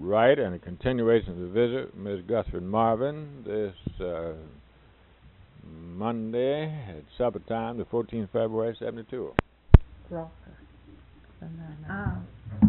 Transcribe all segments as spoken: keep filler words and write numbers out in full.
Right, and a continuation of the visit with Miss Guthrie Marvin this uh, Monday at supper time, the fourteenth of February, seventy-two. Rocker. Oh.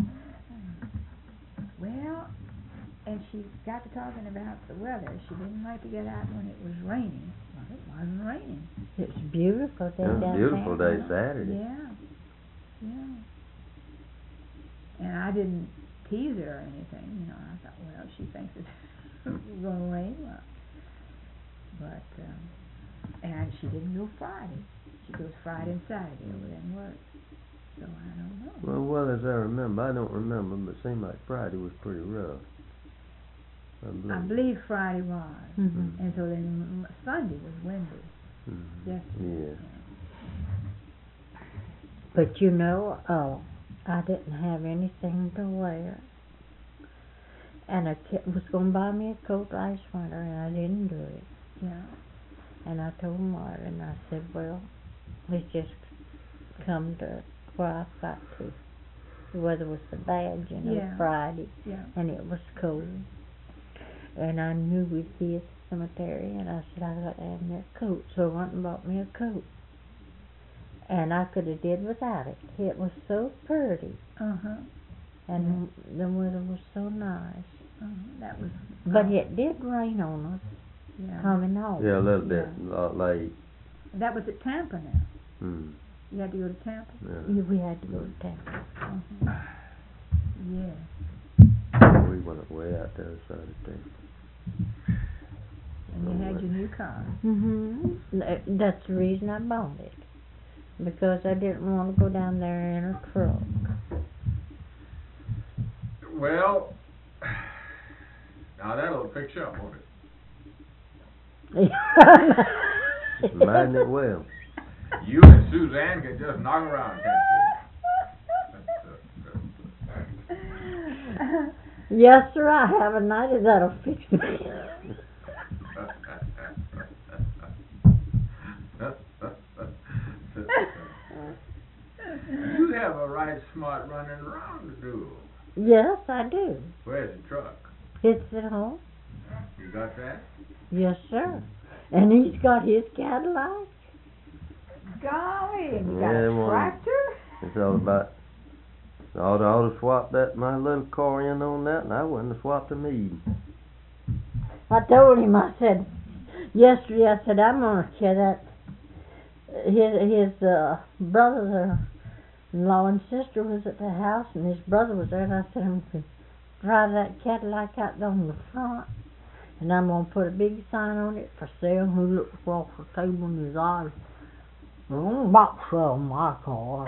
Well, and she got to talking about the weather. She didn't like to get out when it was raining. Well, it wasn't raining. It's beautiful day It was down a beautiful there. day Saturday. Yeah, yeah. And I didn't tease her or anything, you know. I thought, well, she thinks it's going to rain. Well, but, um, and she didn't go Friday. She goes Friday and Saturday over there and work. So I don't know. Well, well as I remember, I don't remember, but it seemed like Friday was pretty rough. I believe. I believe Friday was. Mm-hmm. And so then Sunday was windy. Mm-hmm. Yesterday. Yeah. But you know, oh, I didn't have anything to wear. And I kept, was going to buy me a coat last winter, and I didn't do it. Yeah. And I told Marvin, I said, well, let's just come to where I've got to. The weather was so bad, you know, Yeah. Friday, Yeah. and it was cold. And I knew we'd be at the cemetery, and I said, I got to have me a coat. So I went and bought me a coat. And I could have did without it. It was so pretty, Uh-huh. and the weather was so nice. Uh-huh. That was... But oh, it did rain on us yeah. coming home. Yeah, a little bit Yeah. uh, late. That was at Tampa now. Mm. You had to go to Tampa? Yeah. Yeah, we had to go to town. Uh-huh. Yeah. We went way out there Saturday. And you had your new car. Mm-hmm. That's the reason I bought it. Because I didn't want to go down there in a truck. Well, now that'll fix you up, won't it? Mind it well. You and Suzanne can just knock around, can't you? Yes, sir, I have a night that'll fix me. You have a right smart running around to do. Yes, I do. Where's the truck? It's at home. You got that? Yes, sir. And he's got his Cadillac. Golly, and you got Yeah, a well, tractor? It's all about. I ought, to, I ought to swap that my little car in on that, and I wouldn't have swapped them even. I told him, I said, yesterday, I said, I'm going to share that. His, his uh, brother-in-law and sister was at the house, and his brother was there, and I said, I'm going to drive that Cadillac out on the front, and I'm going to put a big sign on it for sale. And he looked across the table in his eyes. I'm about selling my car.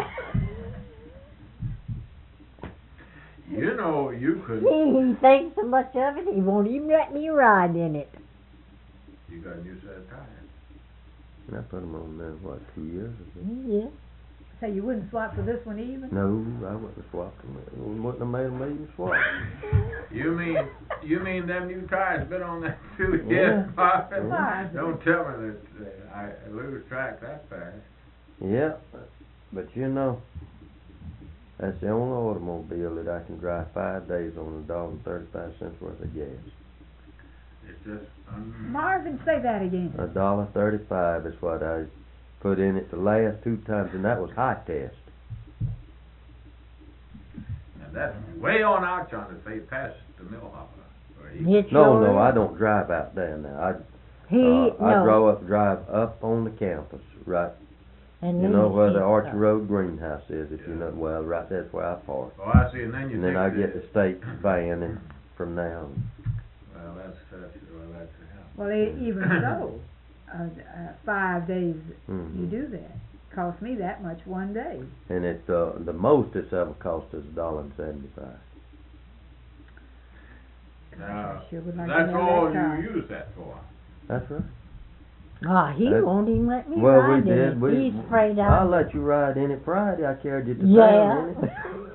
You know, you could. He, he thinks so much of it, he won't even let me ride in it. You got a new set of tires. And I put them on there, what, two years ago? Yeah. So you wouldn't swap for this one even? No, I wouldn't have swapped them. I wouldn't have made them even swap. You mean you mean them new tires been on that two Yeah. years, Marvin? Marvin. Don't tell me that uh, I lose track that fast. Yeah, but you know, that's the only automobile that I can drive five days on a dollar and thirty-five cents worth of gas. It's just un- Marvin, say that again. A dollar thirty-five is what I put in it the last two times, and that was high test. now that's way on out yonder, say past the mill hopper. where you- It No, sure no, I is. don't drive out there now. I He, uh, I no. grow up, drive up on the campus, right. And You then know he where the sees Archer stuff. Road greenhouse is, if you Yeah. know. Well, right there's where I park. Oh, I see, and then you And take then I the, get the state van, and from now on. Well, that's that's well, that's yeah. Well, e- even so, uh, uh, five days Mhm. you do that. Cost me that much one day. And it uh, the most it's ever cost is a dollar and seventy-five. Now, Sure would like to that's have all that car. you use that for. That's right. Ah, he That- won't even let me Well, we ride in did. it. We, He's afraid I'll I'll... let you ride in it Friday. I carried you to Yeah. town in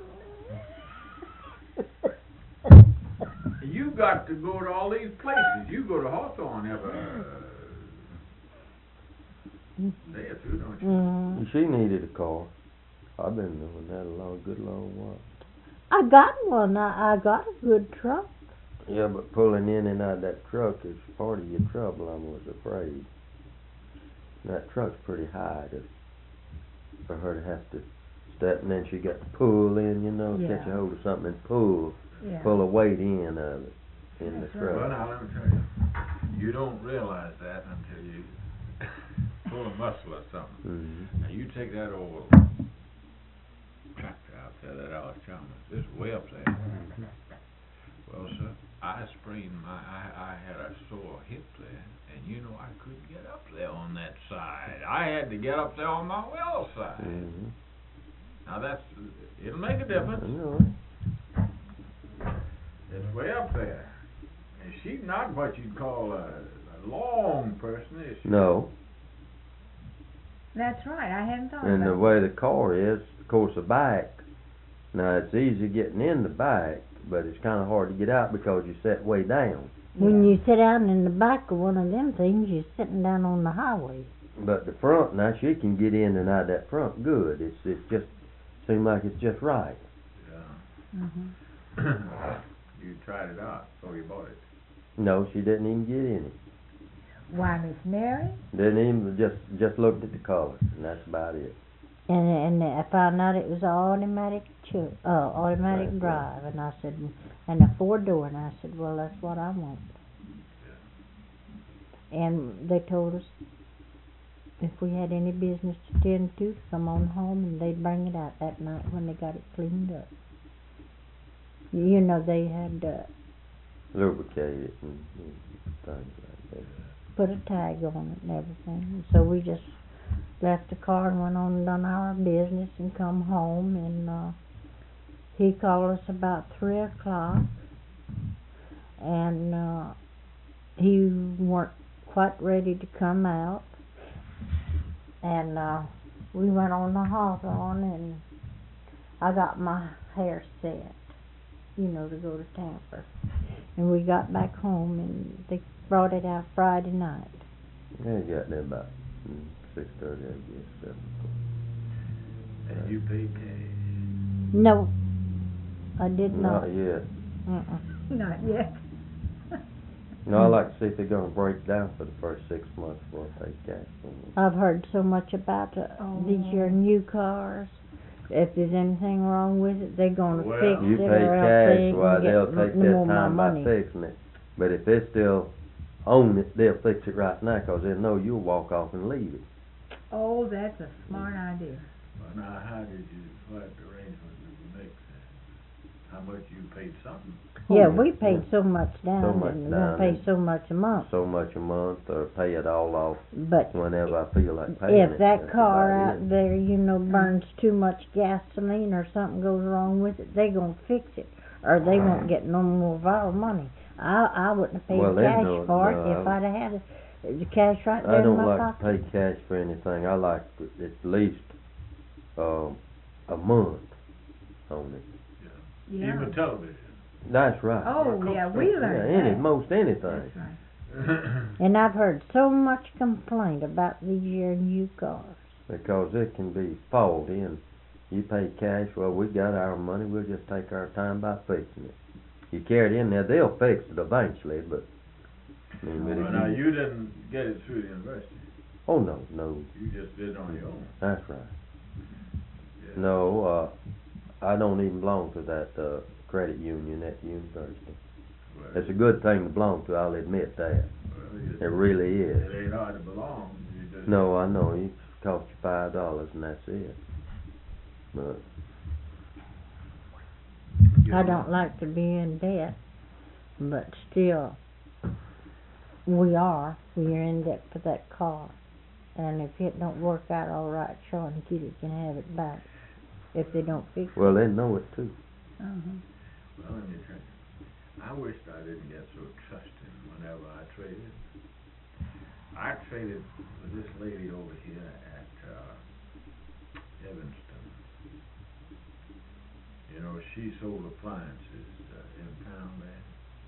it. You got to go to all these places. You go to Hawthorne every uh, day or two, don't you? Mm. She needed a car. I've been doing that a long, good long while. I got one. I, I got a good truck. Yeah, but pulling in and out of that truck is part of your trouble, I was afraid. That truck's pretty high to, for her to have to step, and then she got to pull in, you know, Yeah. catch a hold of something and pull, Yeah. pull a weight in of it, in That's the right. Well, truck. now, let me tell you, you don't realize that until you pull a muscle or something. Mm-hmm. Now, you take that old tractor out there, that Alex Chalmers, it's way up there. Mm-hmm. Well, sir, I sprained my, I, I had a sore hip there, and you know I couldn't get up there on that side. I had to get up there on my well side. Mm-hmm. Now that's, it'll make a I difference. know. It's way up there. And she's not what you'd call a, a long person, is she? No, That's right, I hadn't thought and about the way the car is, of course, the back. Now it's easy getting in the back, but it's kind of hard to get out because you sit way down. When Yeah. you sit down in the back of one of them things, you're sitting down on the highway. But the front, now she can get in and out of that front good. It's it's just seems like it's just right. Yeah. Mhm. You tried it out, so you bought it. No, she didn't even get in it. Why, Miss Mary? Didn't even just just looked at the color, and that's about it. And and I found out it was an automatic cho- uh, automatic Right, drive, and I said, and a four door, and I said, well, that's what I want. And they told us if we had any business to tend to, to come on home, and they'd bring it out that night when they got it cleaned up. You know, they had uh, Lubricate it and, and things like that. put a tag on it and everything. So we just left the car and went on and done our business and come home, and uh, he called us about three o'clock, and uh, he weren't quite ready to come out, and uh, we went on the Hawthorne, and I got my hair set, you know, to go to Tampa, and we got back home, and they brought it out Friday night. Yeah, you got there about mm, six thirty, I guess. Seven. And you paid cash. No, I did not. Not yet. Uh-uh. Not yet. No, I like to see if they're gonna break down for the first six months before I pay cash for them. I've heard so much about uh, these your new cars. If there's anything wrong with it, they're gonna Well, fix You it, pay or else they cash, ain't why gonna they'll get take no their more time by money. fixing it. But if they still own it, they'll fix it right now, 'cause they'll know you'll walk off and leave it. Oh, that's a smart idea. Well, now, how did you, what arrangement did you make then? How much you paid something? Yeah, Oh, we yeah, paid yeah. so much down, So much and we're down gonna pay and- so much a month. So much a month, or pay it all off But whenever I feel like paying it. if that That's car about out it. there, you know, burns too much gasoline or something goes wrong with it, they gonna fix it, or they won't get no more of our money. I I wouldn't have paid Well, they cash know it, for it no, if I- I'd have had it, the cash right there I in don't my like pocket. to pay cash for anything. I like to- at least um, a month on it. Yeah. Even television. That's right. Oh, yeah, we Yeah, learned any, that. most anything. That's right. And I've heard so much complaint about these your new cars. Because it can be faulty, and you pay cash, well, we got our money, we'll just take our time by fixing it. You carry it in there, they'll fix it eventually, but, I mean, but Well, if now, you, you didn't get it through the university. oh, no, no, You just did it on your own. that's right. Yeah. No, uh, I don't even belong to that, uh, credit union at the university. Well, It's a good thing to belong to, I'll admit that. well, you- It really It is. ain't hard to belong. You just. No, I know, it costs you five dollars and that's it. But, You I know, don't like to be in debt, but still, we are. We are in debt for that car. And if it don't work out all right, Sean and Kitty can have it back if they don't fix it. well, they know it too. Uh-huh. Well, let me tell you, I wished I didn't get so trusting whenever I traded. I traded with this lady over here at, uh, Evanston. You know, she sold appliances, uh, in town there.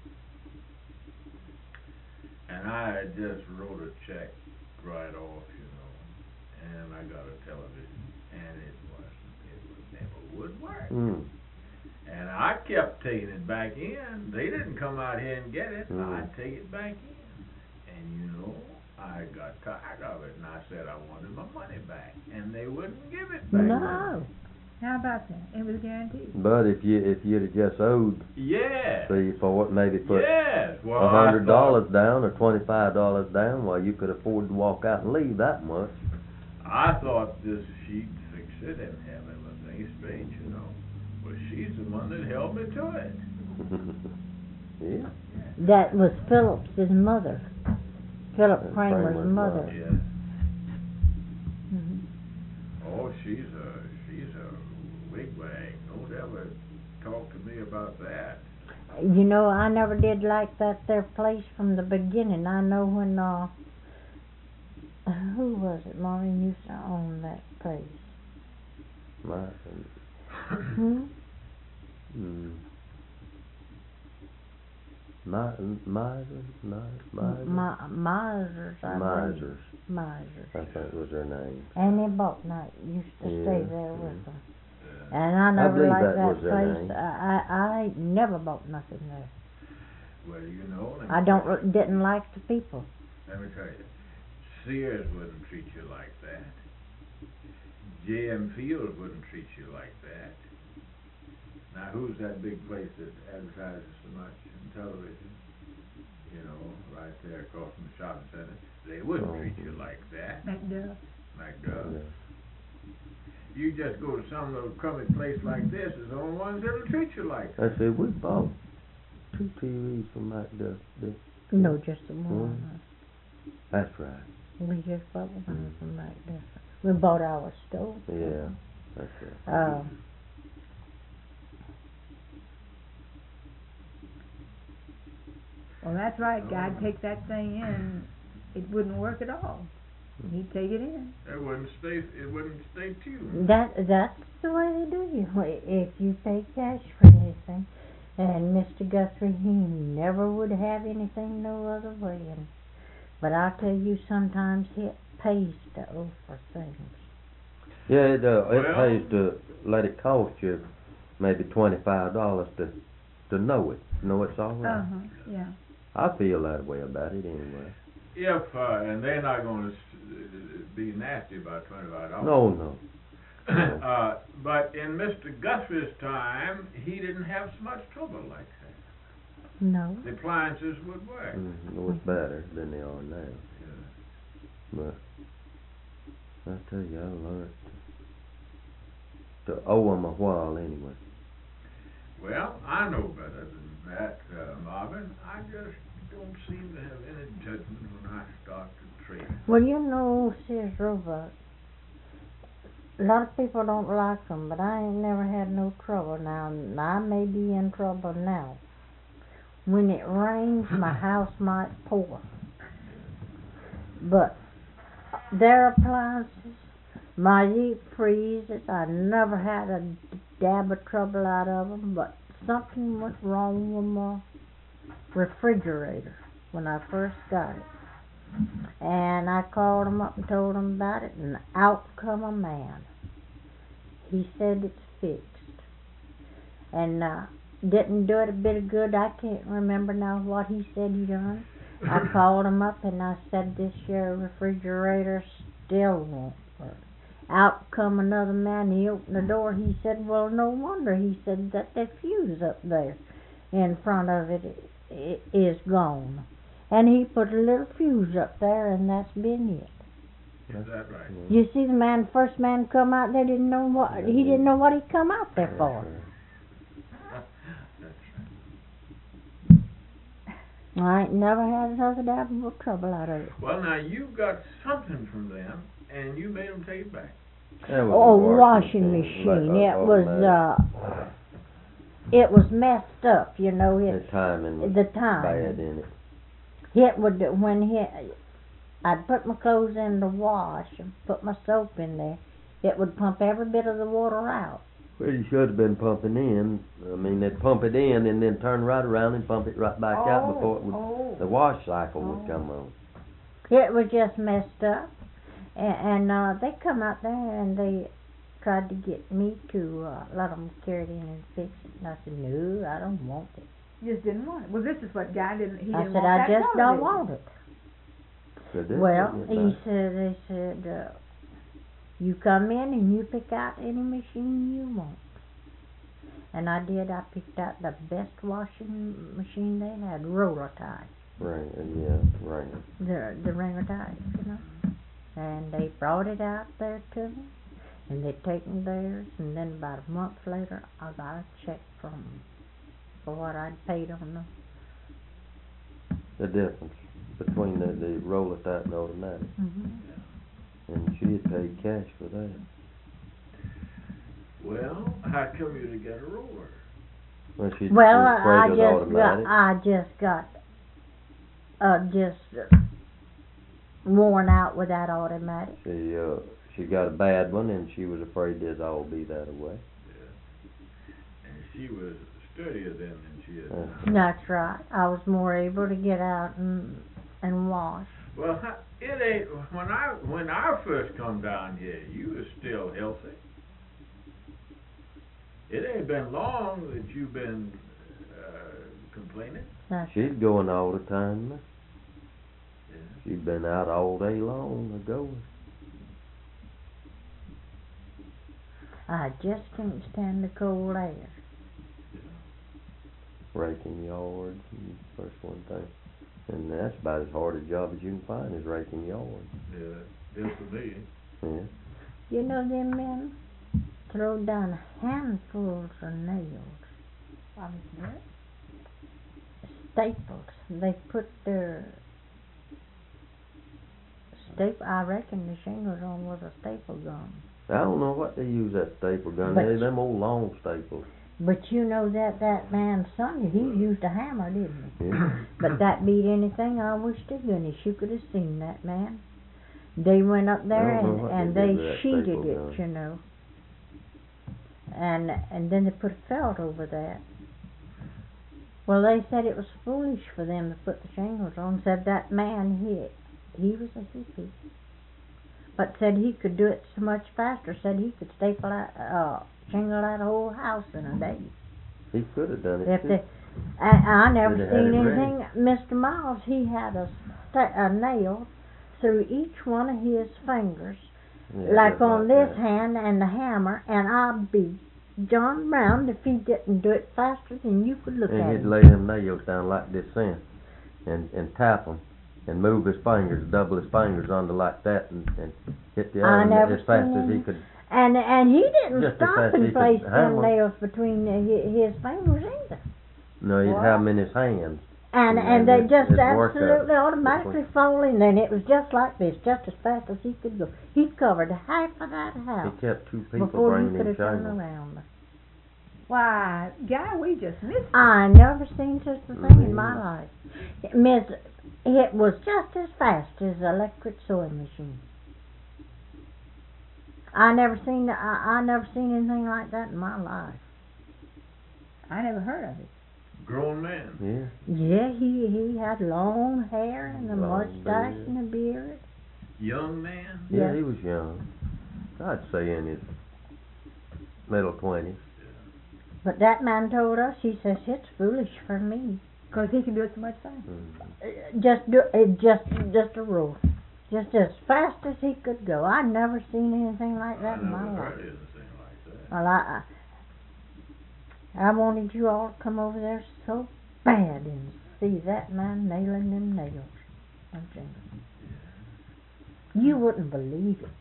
And I just wrote a check right off, you know, and I got a television, and it wasn't, it was never would work. Mm. And I kept taking it back in. They didn't come out here and get it. Mm. I'd take it back in. And you know, I got tired of it, and I said I wanted my money back, and they wouldn't give it back. No. How about that? It was guaranteed. But if you if you'd have just owed Yes. three, four, maybe put Yes. Well, a I hundred thought- dollars down or twenty five dollars down, well, you could afford to walk out and leave that much. I thought this she'd fix it and have everything straight, you know. But she's the one that held me to it. Yeah. That was Phillips's mother. Philip That's Kramer's Kramer's mother. mother. Yes. Mhm. Oh, she's a she's a wigwag. Don't ever talk to me about that. You know, I never did like that there place from the beginning. I know when, uh, who was it? Maureen used to own that place. My, Hmm? mm, my, Miser, Miser, Mi- Misers, I believe. Misers, Misers. I think was their name. Annie Bucknight used to stay Yeah, there yeah. with them. Uh, And I never believe liked that that was their place. name. I, I, I ain't never bought nothing there. well, you know. let me I tell don't you- didn't like the people. Let me tell you, Sears wouldn't treat you like that. J M Fields wouldn't treat you like that. Now, who's that big place that advertises so much in television? You know, right there across from the shopping center. They wouldn't Oh. treat you like that, McDuff. McDuff. Yeah. You just go to some little crummy place like this, is the only ones that'll treat you like that. I said, we bought two T Vs from McDuff. did- No, just the one. That's right. We just bought one from right there. We bought our stove. Yeah, that's right. Um, Well, that's right. I'd take that thing in. It wouldn't work at all. He'd take it in. It wouldn't stay, it wouldn't stay tuned. that that's the way they do you. If you pay cash for anything, and Mister Guthrie, he never would have anything no other way. And, but I tell you, sometimes it pays to owe for things. Yeah, it, uh, it Well- pays to let it cost you maybe twenty-five dollars to, to know it, know it's all right. Uh-huh, yeah. I feel that way about it anyway. If, uh, and they're not gonna s- be nasty about twenty-five dollars. No, no. Uh, but in Mister Guthrie's time, he didn't have so much trouble like that. No. The appliances would work. Mm, it was better than they are now. Yeah. But I tell you, I learned to, to owe them a while anyway. Well, I know better than that, uh, Marvin. I just don't seem to have any judgment when I start to trade. Well, you know, Sears Roebuck, a lot of people don't like them, but I ain't never had no trouble. Now, I may be in trouble now. When it rains, my house might pour. But their appliances, my deep freezers, I never had a dab of trouble out of them, but something went wrong with my refrigerator when I first got it. And I called him up and told him about it, and out come a man. He said it's fixed. And uh, didn't do it a bit of good. I can't remember now what he said he done. I called him up and I said, this your refrigerator still won't work. Out come another man. He opened the door. He said, well, no wonder. He said that the fuse up there in front of it i- is gone. And he put a little fuse up there, and that's been it. Is that right? Yeah. You see, the man, first man come out there, didn't know what he didn't know what he come out there That's for. right. That's right. I ain't never had another dab of trouble out of it. Well, now you got something from them, and you made them take it back. That was a Oh, washing machine, machine. like a It was automatic. uh, it was messed up. You know, The it timing was the bad time. in it. It would when he, I'd put my clothes in to wash and put my soap in there. It would pump every bit of the water out. Well, you should have been pumping in. I mean, they'd pump it in and then turn right around and pump it right back out before it would, oh. the wash cycle would Oh. come on. It was just messed up, and, and uh, they come out there and they tried to get me to uh, let them carry it in and fix it, and I said, no, I don't want it. You just didn't want it. Well, this is what Guy didn't, he I didn't said, want I that just don't television. want it. So this Well, isn't he nice. said, they said, uh, you come in and you pick out any machine you want. And I did. I picked out the best washing machine they had, roller tide, Ring, uh, yeah, ring. the the ringer tide, you know. And they brought it out there to me, and they'd taken theirs, and then about a month later, I got a check from them for what I'd paid on them. The difference between the, the roller type and automatic. Mm-hmm. And she had paid cash for that. Well, how come you to get a roller? Well, she Well, was I afraid of just got, automatic. I just got, uh, just uh, worn out with that automatic. She uh she got a bad one and she was afraid it'd all be that way. Yeah. And she was sturdier then than she is Uh, now. That's right. I was more able to get out and and wash. Well, huh, it ain't, when I, when I first come down here, you was still healthy. It ain't been long that you've been, uh, complaining. That's she's going all the time. now. Yeah. She'd been out all day long ago. I just can't stand the cold air. Raking yards and first one thing. And that's about as hard a job as you can find is raking yards. Yeah, it is for me. Yeah. You know them men throw down handfuls of nails, Um, what? staples. They put their staple. I reckon the shingles on with a staple gun. I don't know what they use that staple gun. But- They them old long staples. But you know that that man's son, he used a hammer, didn't he? Yeah. But that beat anything. I wish to goodness you could have seen that man. They went up there I don't know and, what and they they did with that sheeted staple it, gun. you know. And and then they put felt over that. Well, they said it was foolish for them to put the shingles on. Said that man, he he was a hippie, but said he could do it so much faster. Said he could staple out, uh, shingle out a whole house in a day. He could have done it If too. they, I, I never They'd have had seen it ready. anything. Mister Miles, he had a, sta- a nail through each one of his fingers, Yeah, like just on this that. hand and the hammer, and I'd be John Brown if he didn't do it faster than you could look And at he'd him. lay them nails down like this in, and and tap them, and move his fingers, double his fingers under like that, and, and hit the I other never as fast seen as he him. could. And and he didn't Just as stop fast as and he could place them hammer. nails between uh, hi- his fingers either. No, he'd What? have them in his hands. And And and they it- just it'd work out absolutely automatically between- fall in there, and it was just like this, just as fast as he could go. He covered half of that He house kept two people before you bringing could him have turned shingles. around. Why, Guy, we just missed it. I never seen such a thing in my Me. life. Miss, it was just as fast as an electric sewing machine. I never seen I, I never seen anything like that in my life. I never heard of it. Grown man. Yeah. Yeah, he he had long hair and a Long mustache beard. and a beard. Young man. Yeah, Yeah. he was young. I'd say in his middle twenties. But that man told us, he says, it's foolish for me. Because he can do it so much faster. Mm. Uh, Just do it, just just a rule, just as fast as he could go. I never seen anything like that I in my never life. heard anything like that. Well, I I wanted you all to come over there so bad and see that man nailing them nails. I'm saying, you wouldn't believe it.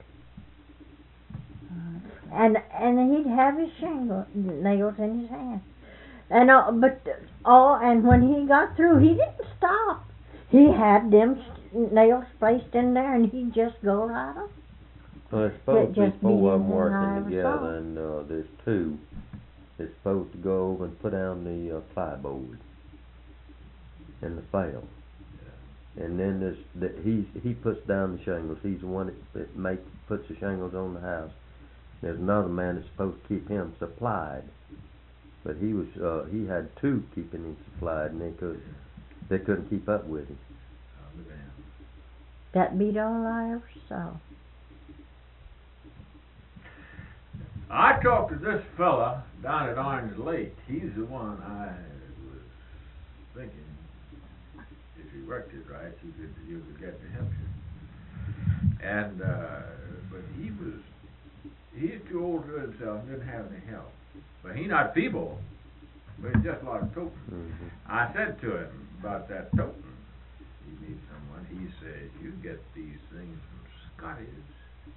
And and he'd have his shingle nails in his hand, and uh, but all and when he got through, he didn't stop. He had them s- nails placed in there, and he'd just go right up. Well, there's supposed to be just four of them being working I ever together, saw. and uh, there's two. They're supposed to go over and put down the uh, plyboard and the file. And then there's the, he's he puts down the shingles. He's the one that, that make puts the shingles on the house. There's another man that's supposed to keep him supplied, but he was uh, he had two keeping him supplied, and they could they couldn't keep up with him. I'll be damned. That beat all I ever saw. I talked to this fella down at Orange Lake. He's the one I was thinking, if you worked it right, you could you could get to help you. And uh, but he was he's too old to himself, and didn't have any help. But he not feeble, but he's just a lot of toting. Mm-hmm. I said to him about that toting. He needs someone. He says you get these things from Scotty's.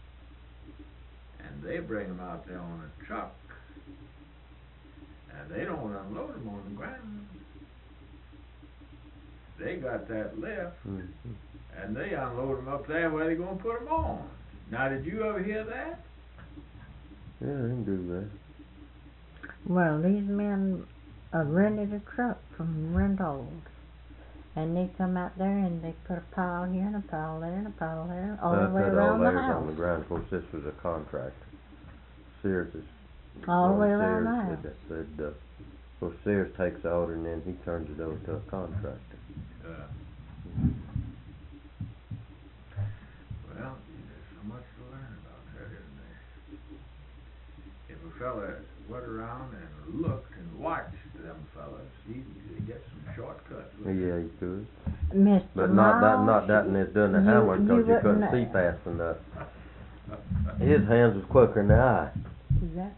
And they bring them out there on a truck, and they don't unload them on the ground. They got that lift, Mm-hmm. and they unload them up there where they're going to put them on. Now, did you ever hear that? Yeah, they can do that. Well, these men uh, rented a truck from rentals, and they come out there and they put a pile here and a pile there and a pile there, all They the way put all around the theirs house. on the ground. Of course, this was a contract. Sears is All the well, way around the Sears house. said, that, said uh, well, Sears takes the order and then he turns it over to a contractor. Uh, well, there's so much to learn about that, isn't there? If a fella went around and looked and watched them fellas, he'd get some shortcuts. wouldn't he? Yeah, he could. Mister But not that, Miles, not that in this doing the you- hammering because you you couldn't wouldn't see know. fast enough. His hands was quicker than the eye. Is that,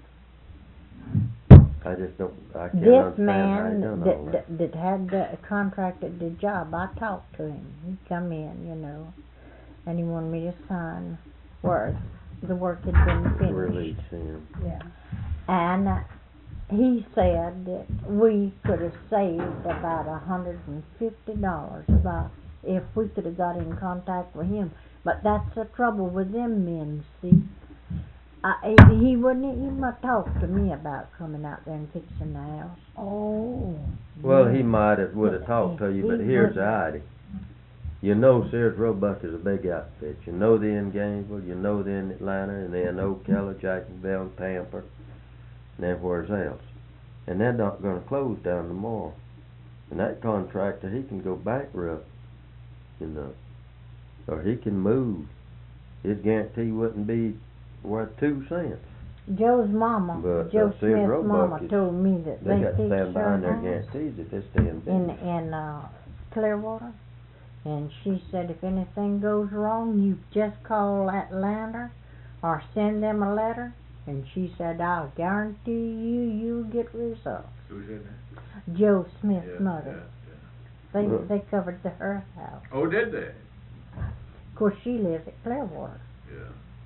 I just don't, I can't This understand how he man done all that, that. that that had the contracted the job, I talked to him. He come in, you know, and he wanted me to sign where the work had been finished. Release him. yeah. And uh, he said that we could have saved about a hundred and fifty dollars by if we could have got in contact with him. But that's the trouble with them men, see. I, he, he wouldn't even talk to me about coming out there and fixing the house. Oh. Well, Yeah. he might have, would have talked to you, but He here's the wouldn't. idea. You know Sears Roebuck is a big outfit. You know they're in Gainesville, you know they're in Atlanta, and they're in Ocala, Jacksonville, Tampa, and everywhere else. And they're not going to close down tomorrow. And that contractor, he can go bankrupt, you know, or he can move. His guarantee wouldn't be worth two cents. Joe's mama, But, Joe uh, Sears Smith's Roebuck mama is- told me that They they got to fixed stand behind her their house guarantees if they stay in in business. in uh, Clearwater, and she said if anything goes wrong, you just call Atlanta or send them a letter, and she said I'll guarantee you you'll get results. Who said that? Joe Smith's Yeah, mother, yeah, they Well- they covered the her house. yeah. Oh, did they? Of course, she lives at Clearwater, Yeah.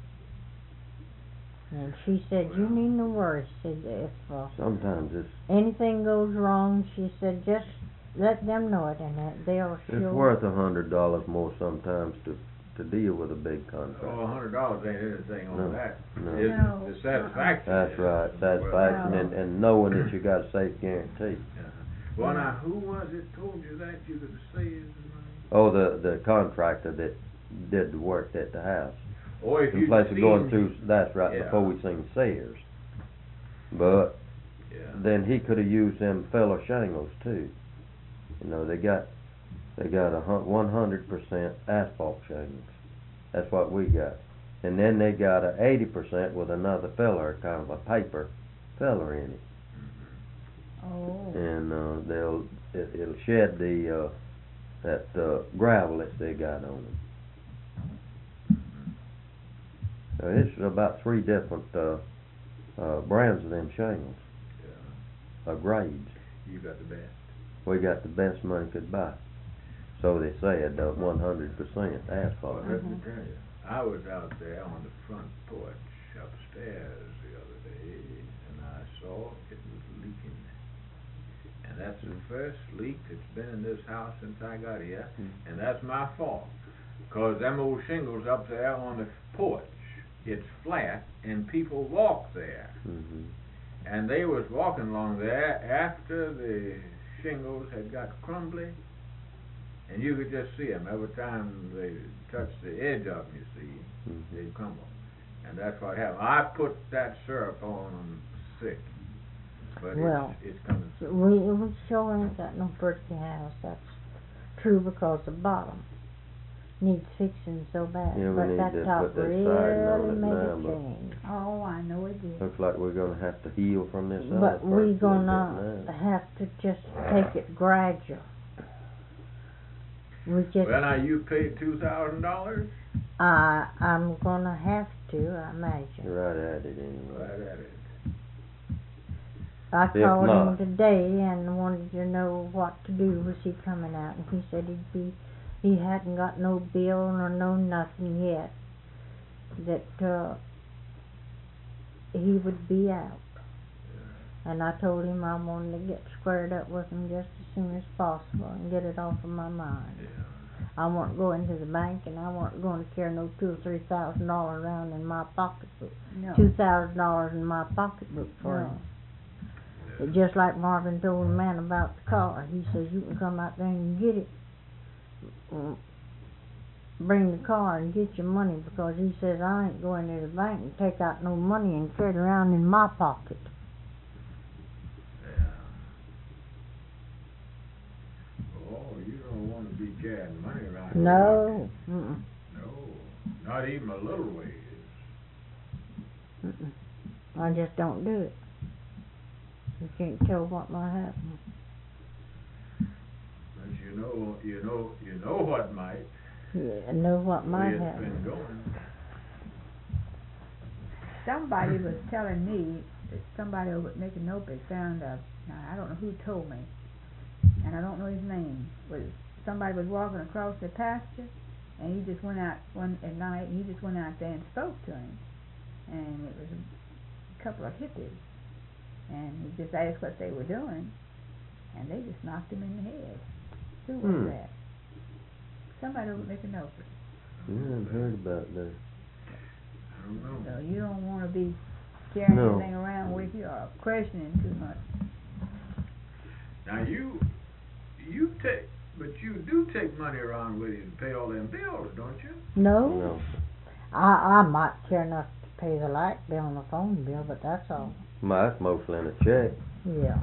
and she said you Well. needn't to worry. She said if uh, Sometimes it's anything goes wrong, she said just let them know it, and that they'll It's sure. worth a hundred dollars more sometimes to to deal with a big Oh, contract. a hundred dollars ain't anything on No, that. no. It's No. the satisfaction. That's is- right, satisfaction and, and knowing that you got a safe guarantee. Yeah. Well, now, who was it told you that you could say his name? Oh, the the contractor that did the work at the house. Or if In you place of going seen- through, that's right, Yeah. before we seen Sears. But Yeah. then he could have used them fellow shingles too. You know, they got they got a hun- one hundred percent asphalt shingles. That's what we got. And then they got a eighty percent with another filler, kind of a paper filler in it. Oh. And uh, they'll it, it'll shed the uh, that uh, gravel that they got on them. So it's about three different uh, uh, brands of them shingles, Yeah. uh, grades. You got the best. We got the best money could buy. So they said, uh, one hundred percent Well, asphalt. let me tell you, I was out there on the front porch upstairs the other day, and I saw it was leaking. And that's the first leak that's been in this house since I got here, Mm. and that's my fault. 'Cause them old shingles up there on the porch, it's flat, and people walk there. Mm-hmm. And they was walking along there after the shingles had got crumbly, and you could just see them every time they touched the edge of them, you see, Mhm. they'd crumble. And that's what happened. I put that syrup on them sick, but Well, it's, it's coming soon. We, we sure ain't got no pretty house, that's true, because the bottom needs fixing so bad. Yeah, we but need that to top put that siding really on it made now, a but- change. Oh, I know it did. Looks like we're gonna have to heal from this other But first we little bit gonna now. have to just take it gradual. We just, Well, now you paid two thousand dollars? I, I'm gonna have to, I imagine. You're right at it anyway. Right at it. I If called not- him today and wanted to know what to do. Was he coming out? And he said he'd be, he hadn't got no bill nor no nothing yet. That, uh, he would be out. And I told him I wanted to get squared up with him just as soon as possible and get it off of my mind. Yeah. I wasn't going to the bank and I wasn't going to carry no two or three thousand dollars around in my pocketbook. No. Two thousand dollars in my pocketbook for No. him. But just like Marvin told the man about the car, he says you can come out there and get it. Mm, Bring the car and get your money, because he says I ain't going to the bank and take out no money and carry it around in my pocket. Yeah. Oh, you don't want to be carrying money around. your No, pocket. mm-mm, No, not even a little ways. mm-mm. I just don't do it. You can't tell what might happen. But you know, you know, you know what might. Yeah, I know what the might way it's happen. been going. Somebody was telling me that somebody over at Micanopy found a, now I don't know who told me, and I don't know his name, but somebody was walking across the pasture, and he just went out one at night, and he just went out there and spoke to him, and it was a couple of hippies, and he just asked what they were doing, and they just knocked him in the head. Who was Hmm. that? Somebody over at Micanopy. Yeah, I haven't heard about that. I don't know. So you don't want to be carrying No. anything around with you or questioning too much. Now you, you take, but you do take money around with you to pay all them bills, don't you? No, No. I, I might care enough to pay the light bill and the phone bill, but that's all. My, that's mostly in a check. Yeah.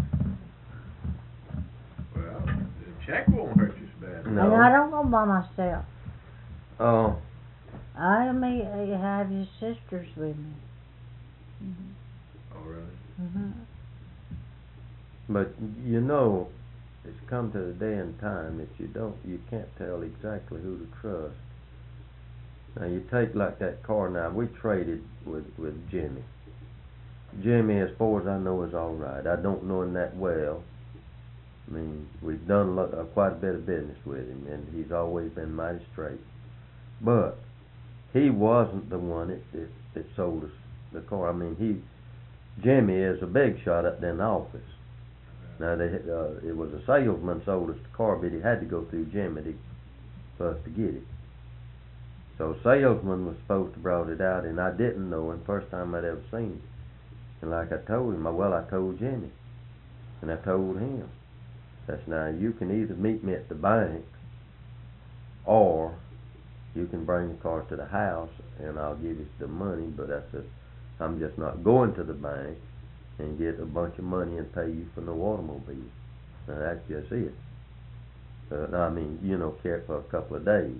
Well, the check won't hurt you so bad. No. And I don't go by myself. Oh, I may uh, have your sisters with me. Mm-hmm. Oh, really? hmm but you know, it's come to the day and time that you don't, you can't tell exactly who to trust. Now you take like that car now, we traded with, with Jimmy. Jimmy, as far as I know, is all right. I don't know him that well. I mean, we've done lo- uh, quite a bit of business with him, and he's always been mighty straight. But he wasn't the one that, that, that sold us the car. I mean, he, Jimmy is a big shot up there in the office. Now, they, uh, it was a salesman sold us the car, but he had to go through Jimmy to, for us to get it. So, salesman was supposed to brought it out, and I didn't know him, first time I'd ever seen him. And like I told him, I- well, I told Jimmy, and I told him, that's now, you can either meet me at the bank, or you can bring the car to the house, and I'll give you the money, but I said, I'm just not going to the bank and get a bunch of money and pay you for no automobile. Now, that's just it. Uh, I mean, you know, care for a couple of days.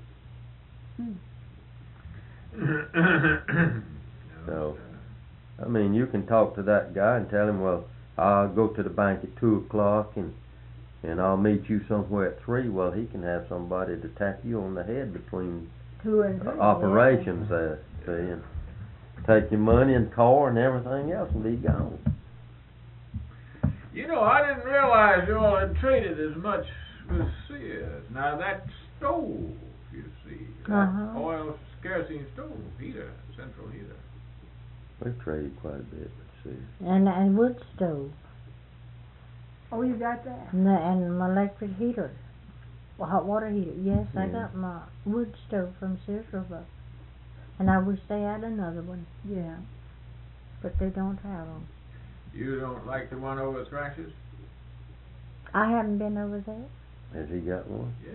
So, I mean, you can talk to that guy and tell him, well, I'll go to the bank at two o'clock and and I'll meet you somewhere at three. Well, he can have somebody to tap you on the head between Two and uh, three. operations there, see, and take your money and car and everything else and be gone. You know, I didn't realize you all had traded as much with Sears. Now that stove, you see, that Uh-huh. oil kerosene stove heater, central heater. We've traded quite a bit, but see. And and wood stove Oh, you got that? and, the, and my electric heater, well, hot water heater. Yes, I Yeah. got my wood stove from Sears Roebuck, and I wish they had another one, Yeah. but they don't have them. You don't like the one over Thrasher's? I haven't been over there. Has he got one? Yes.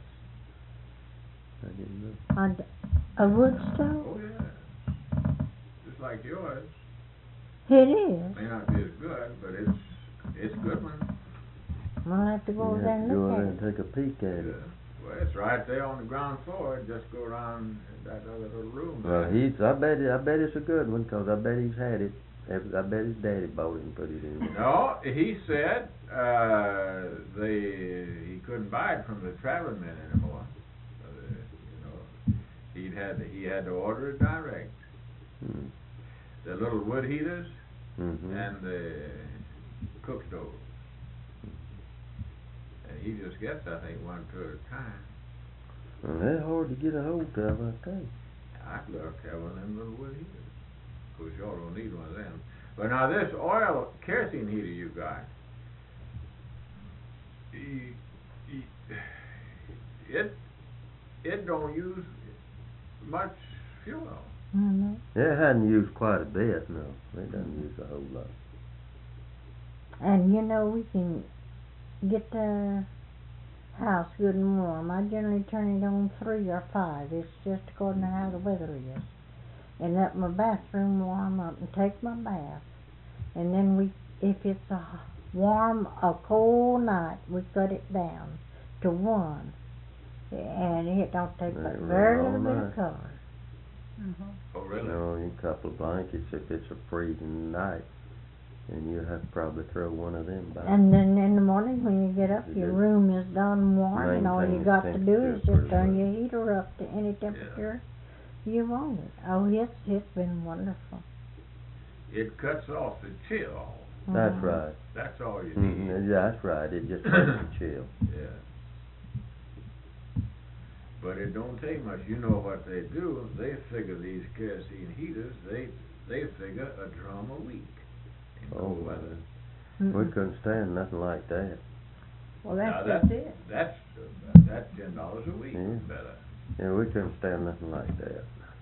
I didn't know. On d- a wood stove? Oh, yes. Just like yours. It is. May not be as good, but it's it's a good one. I'll have to go You over there have and to go look over at there and it. take a peek at Yeah. it. Well, it's right there on the ground floor. Just go around that other little room. Well, there. he's, I bet, it- I bet it's a good one, 'cause I bet he's had it. I bet his daddy bought it and put it in there. No, he said, uh, they, he couldn't buy it from the traveling men anymore. Uh, you know, he'd had, to- he had to order it direct. Hmm. The little wood heaters Mm-hmm. and the cook stove. And he just gets, I think, one, two at a time. Well, they're hard to get a hold of, I tell you. I'd love to have one of them little wood heaters. Of course, y'all don't need one of them. But now this oil kerosene heater you got, y- y- it it don't use much fuel. Mhm. It hadn't used quite a bit, no. It doesn't use a whole lot. And you know, we can get the house good and warm. I generally turn it on three or five. It's just according to how the weather is. And let my bathroom warm up and take my bath. And then we, if it's a warm, a cold night, we cut it down to one. And it don't take but Let it very run little all bit night. of color. Mhm. Oh, really? You know, you couple of blankets if it's a freezing night, and you have to probably throw one of them back. And then in the morning when you get up, You your do. room is done warm, and all you Maintain got the to do is temperature just pretty turn well. your heater up to any temperature you want it. Oh, it's it's been wonderful. It cuts off the chill. That's Mhm. right. That's all you Mm-hmm. need. Yeah, that's right. It just makes you chill. Yeah. But it don't take much. You know what they do? They figure these kerosene heaters. They they figure a drum a week in Oh, cold weather. man. We Mm-mm. couldn't stand nothing like that. Well, Now that's that- just it. That's that's ten dollars a week. Yeah. Better. Yeah, we couldn't stand nothing like that.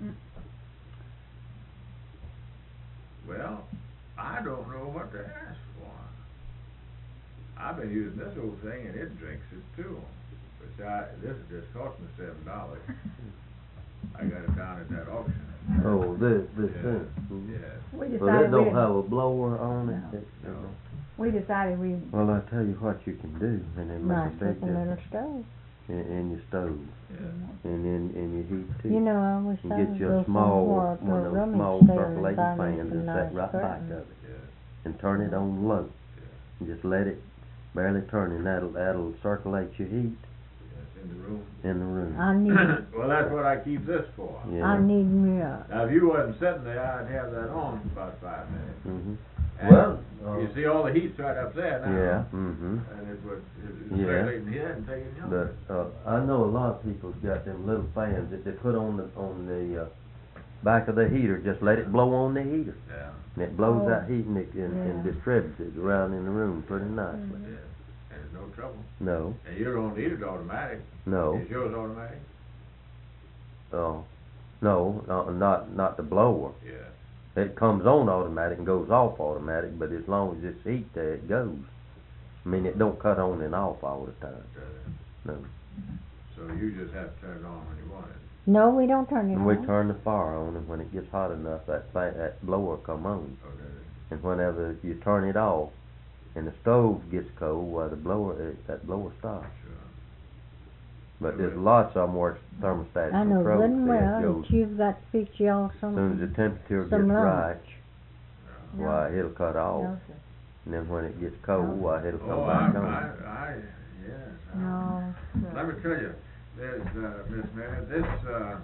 Well, I don't know what to ask for. I've been using this old thing and it drinks it too. Which I this just cost me seven dollars. I got it down at that auction. Oh, this, this Yeah. thing. Mhm. Yeah. We Well, decided it we don't didn't, have a blower on it. No. It- No. we decided we, Well, I tell you what you can do, and it Nice makes a big looking little difference stove. in, in your stove Yeah. and in, in your heat too. You know, I wish You I get would you go a small, somewhere to one a of those rummage small sale and circulating buy me fans some and nice set right back curtains. of it Yeah. and turn it on low. Yeah. And just let it barely turn, and that'll that'll circulate your heat Yes, in the room. in the room. I need, Well, that's what I keep this for. Yeah. I need me a, Now, if you wasn't sitting there, I'd have that on for about five minutes. Mhm. And Well, uh, you see all the heat's right up there now. Yeah. Mhm. And it was, it was Yeah. circulating here and taking yonder. But uh, I know a lot of people's got them little fans that they put on the on the uh, back of the heater. Just let it blow on the heater, Yeah, and it blows Oh, that heat and, it, and, and yeah. distributes it around in the room pretty nicely. yeah. And it's no trouble. No, And you don't need it automatic. no, Is yours automatic? oh, no, no, not not the blower. Yeah. It comes on automatic and goes off automatic, but as long as it's heat there, it goes. I mean, it don't cut on and off all the time. Uh, No. So you just have to turn it on when you want it. no, we don't turn it And we on. turn the fire on, and when it gets hot enough, that fa- that blower come on. Okay. And whenever you turn it off, and the stove gets cold, well, the blower it, that blower stops. Sure. But there's Right. lots of them where it's thermostatic I know control, good and so it well goes. that you've got to fix y'all As soon as the some, temperature gets some right, lunch. Yeah. why it'll cut off. no, sir. And then when it gets cold, why it'll come Oh, I, back I, on. I, yes. I- No, Let sir. me tell you, there's, uh, Miss Mary, this, uh,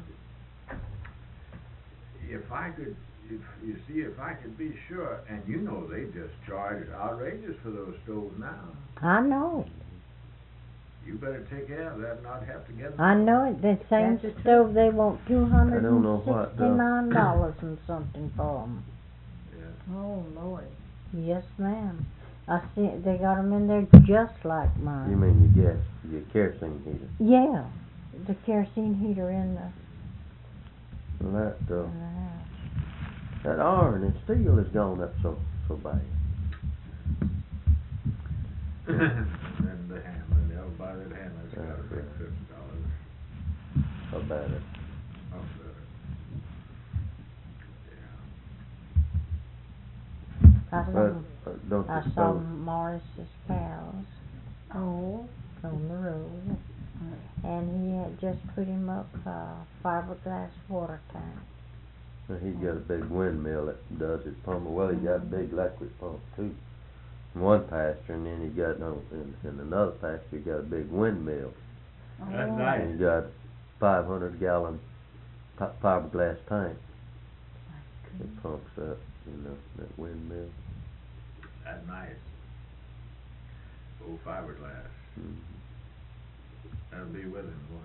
if I could, if, you see, if I could be sure, and you know they just charge outrageous for those stoves now. I know it. You better take care of that and not have to get them. I know it. The same That's the truth. stove, they want two hundred don't know and what, uh, sixty-nine dollars and something for 'em. Yeah. Oh, Lord. Yes, ma'am. I see, they got 'em in there just like mine. You mean your gas, your kerosene heater? Yeah, the kerosene heater in the, Well, that uh, in the house. that iron and steel has gone up so so bad. And the hammer, they'll buy that hammer, it's got a big That's right. fifty dollars How bad it? off the, yeah. I saw, But uh, don't I you saw suppose? Morris's cows Oh, on the road. and he had just put him up a fiberglass water tank. And he's got a big windmill that does his pumping. Well, he got a big electric pump too. In one pasture, and then he got no in, in another pasture. He got a big windmill. That's Oh. nice. And he got five hundred gallon fi- fiberglass tank. It pumps up, you know, that windmill. That's nice. Old fiberglass. Mm-hmm. That'll be with him, won't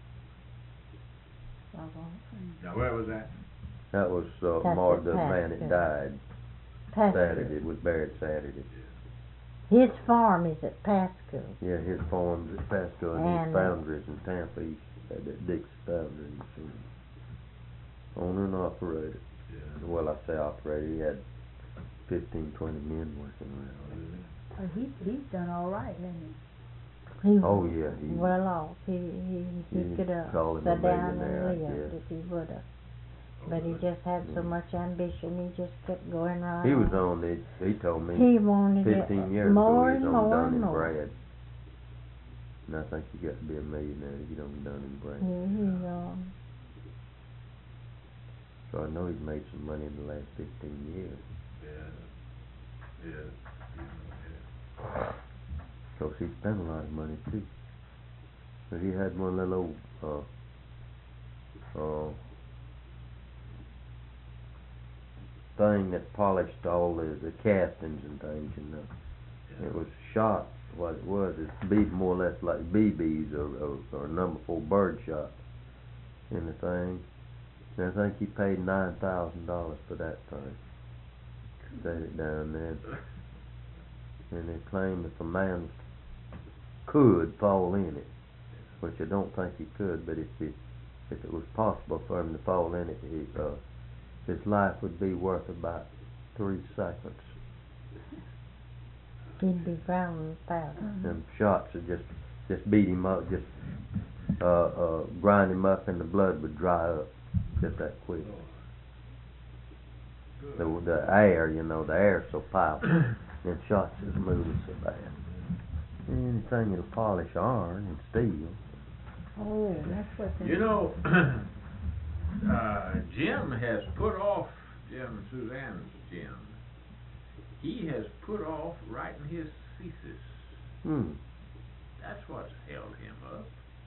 it? Oh. Now, where was that? That was uh, That's Mar- at the man that Pasco. died Pasco. Saturday, was buried Saturday. His farm is at Pasco. Yeah, his farm's at Pasco and And, his uh, foundries in Tampa East, at that Dixie Foundry. Owner and operator. Yeah. Well, I say operator, he had fifteen, twenty men working around. Oh, he, he's done all right, hasn't he? He Oh, was yeah, he- well off. He he he you could have call him a sat down millionaire, I and lived guess. if he would have. Oh, But he really? just had so Mm. much ambition. He just kept going right He was on. on the, he told me He wanted fifteen it years more ago he and was on more Dun and and more. Brad. And I think you got to be a millionaire to get on Dun and Brad. He, he, um, So I know he's made some money in the last fifteen years. Yeah. Yeah. Yeah. Of course, he spent a lot of money too. But he had one little old, uh, uh, thing that polished all the, the castings and things, you know. Yeah. It was shot, what it was, it's be more or less like B Bs or, or, or number four bird shot in the thing. And I think he paid nine thousand dollars for that thing. Set it down there. And they claim if a man could fall in it, which I don't think he could, but if it, if it was possible for him to fall in it, he, uh, his life would be worth about three seconds. he'd be drowning thousand. Them shots would just just beat him up, just uh, uh, grind him up, and the blood would dry up just that quick. The, the air, you know, the air's so powerful, and shots is moving so bad. Anything that'll polish iron and steel. Oh, that's what they. You know, uh, Jim has put off, Jim, Suzanne's Jim, he has put off writing his thesis. Hmm. That's what's held him up.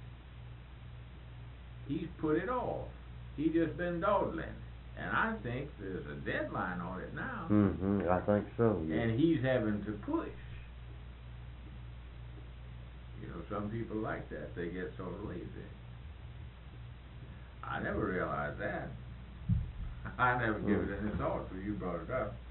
He's put it off. He just been dawdling. And I think there's a deadline on it now. Mm-hmm. I think so. Yeah. And he's having to push. You know, some people like that. They get sort of lazy. I never realized that. I never give it any thought till you brought it up.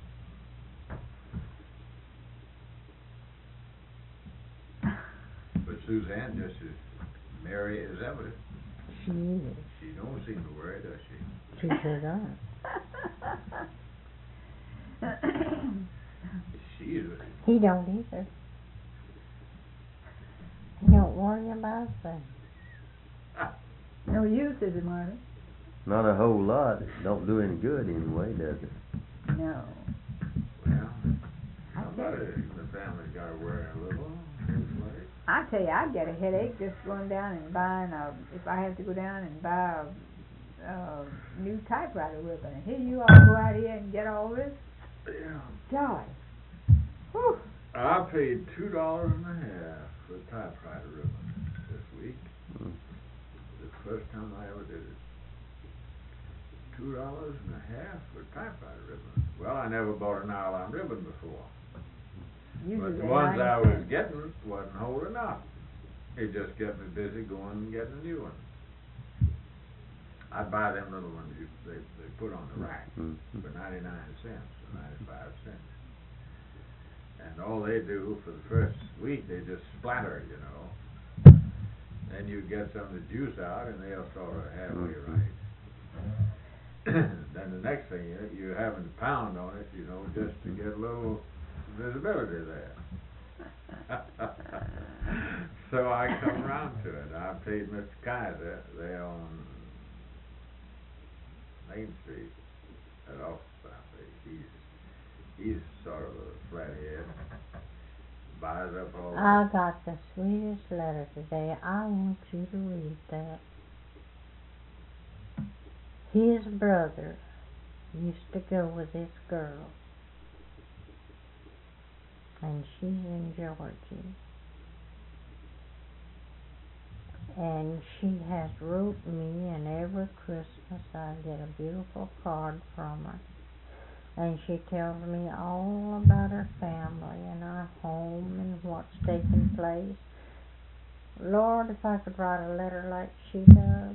But Suzanne just as merry as ever. She is. She don't seem to worry, does she? She said, "Oh, She is. he don't either. He don't worry about a thing." No use, is it, Marty? Not a whole lot. It don't do any good anyway, does it? No. Well, I tell somebody you, in the family's got to worry a little. It's like, I tell you, I get a headache just going down and buying a. If I have to go down and buy a, a new typewriter ribbon, and here you all go out here and get all this. yeah. Joy. Whew. I paid two dollars and a half for a typewriter ribbon this week. Mm. The first time I ever did it. Two dollars and a half for a typewriter ribbon. Well, I never bought a nylon ribbon before. Usually But the they're ones nine I was cents. getting wasn't holding up. It just kept me busy going and getting a new one. I'd buy them little ones you, they, they put on the rack Mm-hmm. for ninety-nine cents or ninety-five cents. And all they do for the first week, they just splatter, you know. Then you get some of the juice out and they'll sort of halfway Mhm. right. Then the next thing, you, you're having to pound on it, you know, just to get a little visibility there. So I come around to it. I paid Mister Kaiser there on Main Street at Office Place. He's he's sort of a flathead. buys up all I that. got the sweetest letter today. I want you to read that. His brother used to go with this girl, and she's in Georgia. And she has wrote me, and every Christmas I get a beautiful card from her. And she tells me all about her family and our home and what's taking place. Lord, if I could write a letter like she does.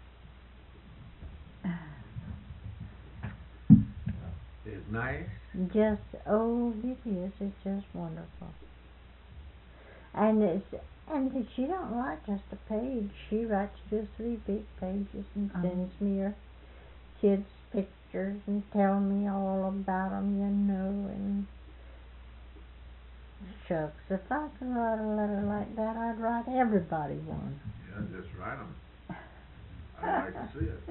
It's nice. Just, oh, it is. It's just wonderful. And it's, and she don't write just a page. She writes two, three big pages and Oh. sends me her kids' pictures and tell me all about 'em, you know. And shucks, if I could write a letter like that, I'd write everybody one. Yeah, just write 'em. I'd like to see it.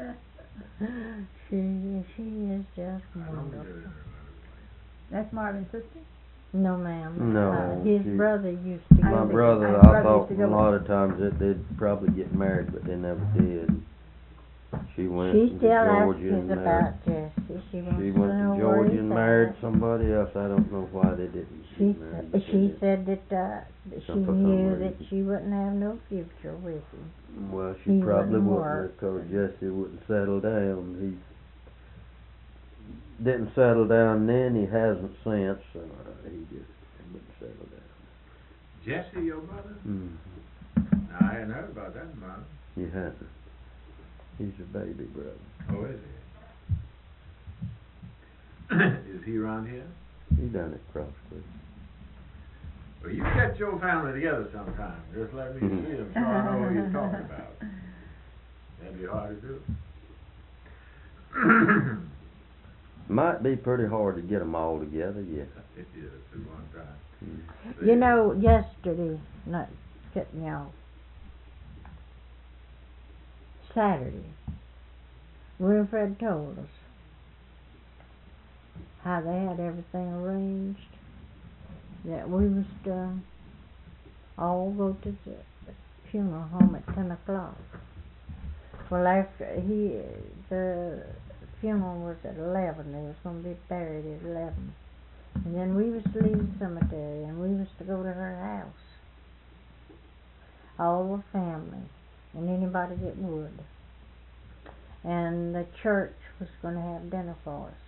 She, she is just I don't get it. wonderful. That's Marvin's sister? No, ma'am. No, Uh, his she- brother used to I My think- brother, I I brother thought used to a go lot with- of times that they'd probably get married, but they never did. She went She to still Georgia asks and married. about Jesse. She wants She to went know to where Georgia he's and at. married somebody else. I don't know why they didn't She get married. sa- but they she did. said that uh, she Some- for some knew reason. that she wouldn't have no future with him. Well, he she probably wouldn't wouldn't work. because Jesse wouldn't settle down. He didn't settle down then. He hasn't since. Uh, he just wouldn't settle down. Jesse, your brother? Mm. No, I hadn't heard about that, man. You hadn't. He's a baby brother. Oh, is he? Is he around here? He done it cross street. Well, you get your family together sometime. Just let me see him so I know what you're talking about. That'd be hard to do. Might be pretty hard to get them all together, yes. It is at one time. Mm. You know, yesterday, not cutting you off, Saturday, Winfred told us how they had everything arranged, that we was to all go to the funeral home at ten o'clock. Well, after he, the funeral was at eleven, they was going to be buried at eleven. And then we was to leave the cemetery, and we was to go to her house. All the family, and anybody that would. And the church was going to have dinner for us.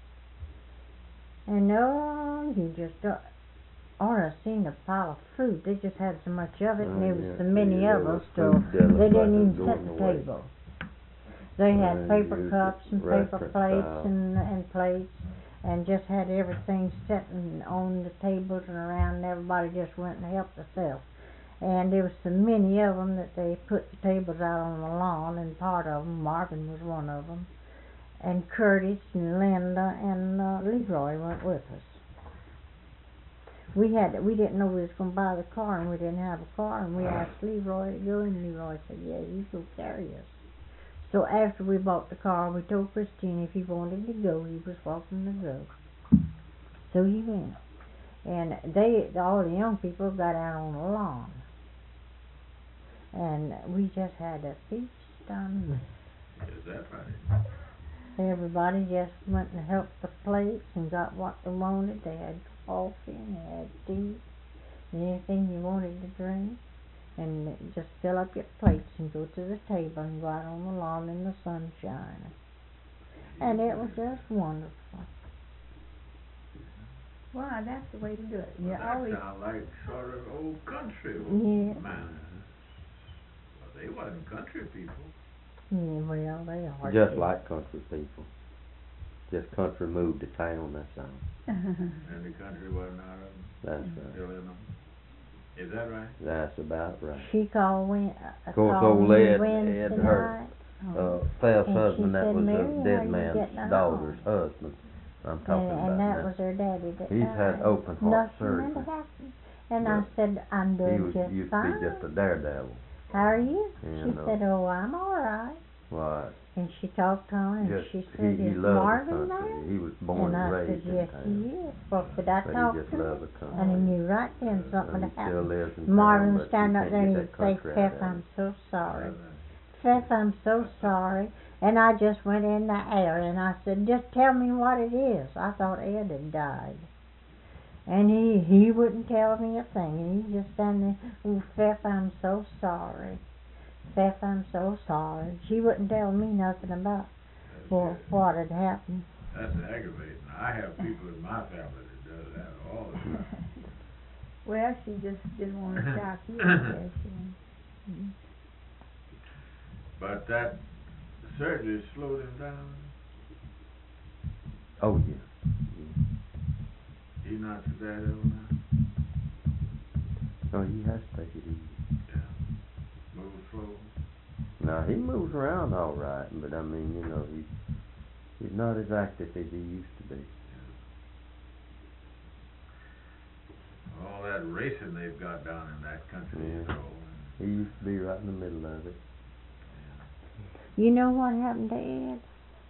And oh, you just don't, ought to have seen the pile of food. They just had so much of it, and Oh, there was yeah, so many yeah, of there us, was so food there looked they like didn't it was even set going the away. table. They had Uh, paper used cups it and paper restaurant plates style. and, and plates, and just had everything sitting on the tables and around, and everybody just went and helped themselves. And there was so many of them that they put the tables out on the lawn, and part of them, Marvin was one of them, and Curtis and Linda and uh, Leroy went with us. We had we didn't know we was going to buy the car, and we didn't have a car, and we asked Leroy to go, and Leroy said, yeah, you go carry us. So after we bought the car, we told Christine if he wanted to go, he was welcome to go. So he went. And they, all the young people got out on the lawn. And we just had a feast on. Is that right? Everybody just went and helped the plates and got what they wanted. They had coffee and they had tea and anything you wanted to drink. And just fill up your plates and go to the table and go out on the lawn in the sunshine. And it was just wonderful. Wow, that's the way to do it. You Well, that always, sound like sort of old country Yeah. manners. Well, they wasn't country people. Yeah, well, they are. Just like country people. Just country moved to town, that's all. And the country wasn't out of them. That's right. Still in them. Is that right? That's about right. She called Win. Uh, Of course, called old me Ed- Wednesday Ed her- night, Uh, Fal's And she husband, that said, was "Mary, a how dead you man's getting along?" daughter's husband. I'm talking and, about and that now. was her daddy that He's died. had open heart Nothing had surgery. happened. And I But said, I'm He doing was just used to fine. be just a daredevil. How are you? Yeah, she no. said, oh, I'm all right. Right. And she talked on and Just, she he, said, he "Is loved Marvin the country. there?" He was born And and, I raised said, in "Yes, town. he is." Well, could I But talk he just to loved him? the country. And he knew right then something And would he still happen. lives in Marvin town, would but stand you up can't there and get he'd that say, country out "Pep, of him. I'm so sorry. Pep, I'm so sorry." And I just went in the air and I said, "Just tell me what it is." I thought Ed had died. And he, he wouldn't tell me a thing. And he just stand there, "Oh, Pep, I'm so sorry. Pep, I'm so sorry." She wouldn't tell me nothing about well, what had happened. That's aggravating. I have people in my family that does that all the time. Well, she just didn't want to shock you, I guess. You know. But that surgery slowed him down. Oh, yeah. He not so bad ill now. Oh, he has to take it easy. Yeah. Move slow. Now, he moves around all right, but I mean, you know, he's, he's not as active as he used to be. All that racing they've got down in that country, you Yeah. know. He used to be right in the middle of it. You know what happened to Ed?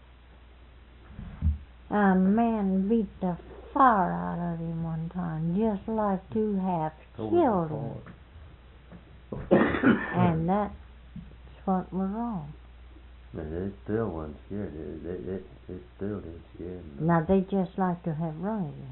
A man beat the fire out of him one time, just like to have Tore killed him him. apart. And that's what was wrong. And it still wasn't scared. It, it, it, it still didn't scare him. Now they just like to have run him.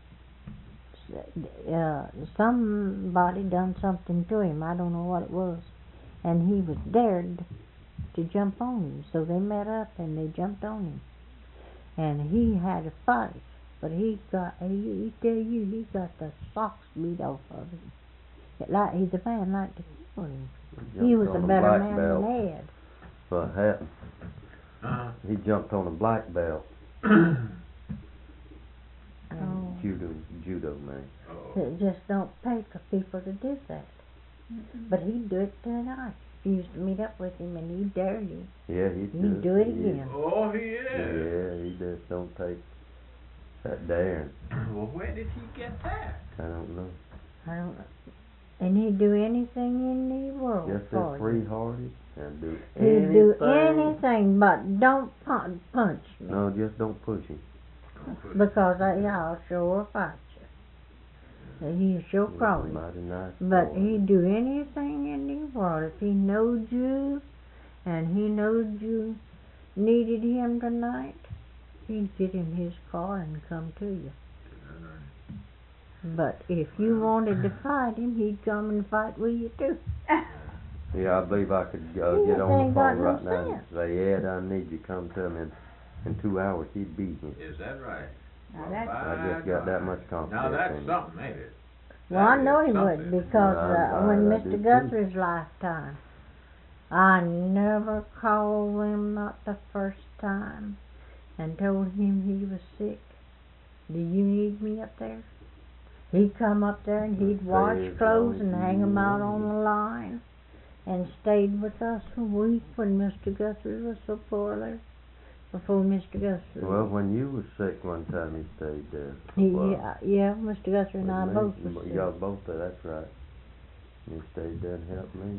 Uh, somebody done something to him. I don't know what it was, and he was dared to jump on him. So they met up and they jumped on him, and he had a fight. But he got, he, he tell you, he got the socks beat off of him. It like he's a man like to kill him. He, He was on a a better black man belt than Ed. for happened. Uh-huh. He jumped on a black belt. Oh. Judo, judo man. Uh-oh. It just don't pay for people to do that. Mm-mm. But he'd do it tonight. He used to meet up with him and he'd dare you. Yeah, he He'd do it again. Oh, he Yeah, is. he just don't take that daring. Well, where did he get that? I don't know. I don't know. And he'd do anything in the world Just for as you. free-hearted and do He'd anything. do anything but don't punch, punch me. No, just don't push him. Because I, I'll sure fight you. And he's sure He's a crony. mighty nice But boy. he'd do anything in the world. If he knowed you and he knowed you needed him tonight, he'd get in his car and come to you. But if you wanted to fight him, he'd come and fight with you too. Yeah, I believe I could uh, He get just on the ain't got phone no right now and sense. say, Ed, I need you to come to me. In, in two hours, he'd be here. Is that right? Now Well, that's- I just got that much confidence Now that's in him. something, ain't it? Well, I That know is he would something. because Yeah, I- uh, when I- I Mister do too. Guthrie's lifetime, I never called him not the first time and told him he was sick. Do you need me up there? He'd come up there and he'd Say wash as clothes long as and you hang 'em out want. on the line and stayed with us a week when Mister Guthrie was so poorly. Before Mister Guthrie. Well, when you was sick one time, he stayed there. He, Well, yeah, yeah, Mister Guthrie and I with both me. was sick. Y'all both there, that's right. You stayed there and helped me.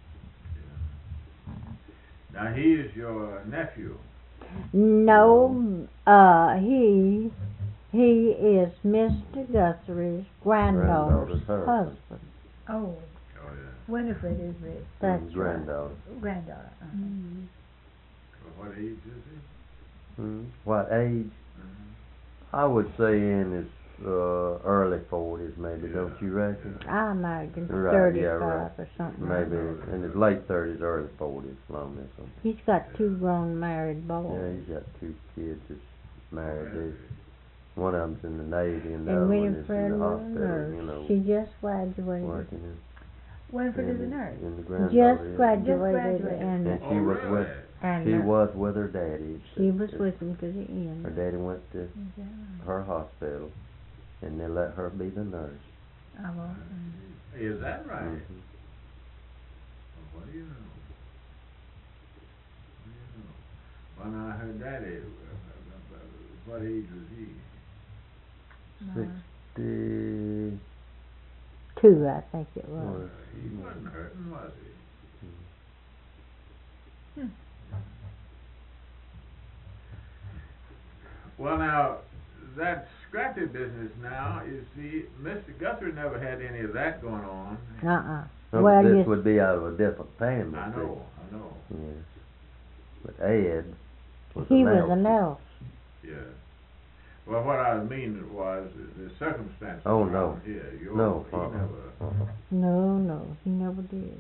Now he's your nephew. No, uh, he he is Mister Guthrie's granddaughter's Granddaughter's husband. husband. Oh, Oh yeah. Winifred is Rick. That's His right. granddaughter. Granddaughter. Uh-huh. Mhm. Well, what age is he? Hmm. What age? Uh-huh. I would say in his uh, early forties, maybe. Don't Yeah, you reckon? I imagine Right, thirty-five yeah, right. or something. like Maybe that. in his late thirties, early forties, long as something. He's got two grown married Yeah, boys. he's got two kids that's married. Oh, They, one of them's in the Navy and the And other one is in Winifred the was a hospital, nurse. you know, She just graduated. working in, Winifred is a in, nurse. in the Just granddaughter. is- graduated, graduated. and And she Oh, was really? with, and she uh, was with her daddy. she was Her- with him to the Her end. daddy went to Is that right? her hospital, and they let her be the nurse. Oh, well, mm. Is that right? Mhm. Well, what do you know? What do you know? When I heard daddy, uh, uh, uh, what age was he? No. Sixty. Two, I think it was. Was- He wasn't hurting, was he? Hmm. Well, now, that scrappy business now, you see, Mister Guthrie never had any of that going on. Uh-uh. No, Well, this you- would be out of a different family. I see. know, I know, Yes. But Ed was he an was elf. an elf. yeah. Well, what I mean was, the circumstances Oh, around no. here, yours, No, he uh-uh. never, uh-uh. No, no, he never did.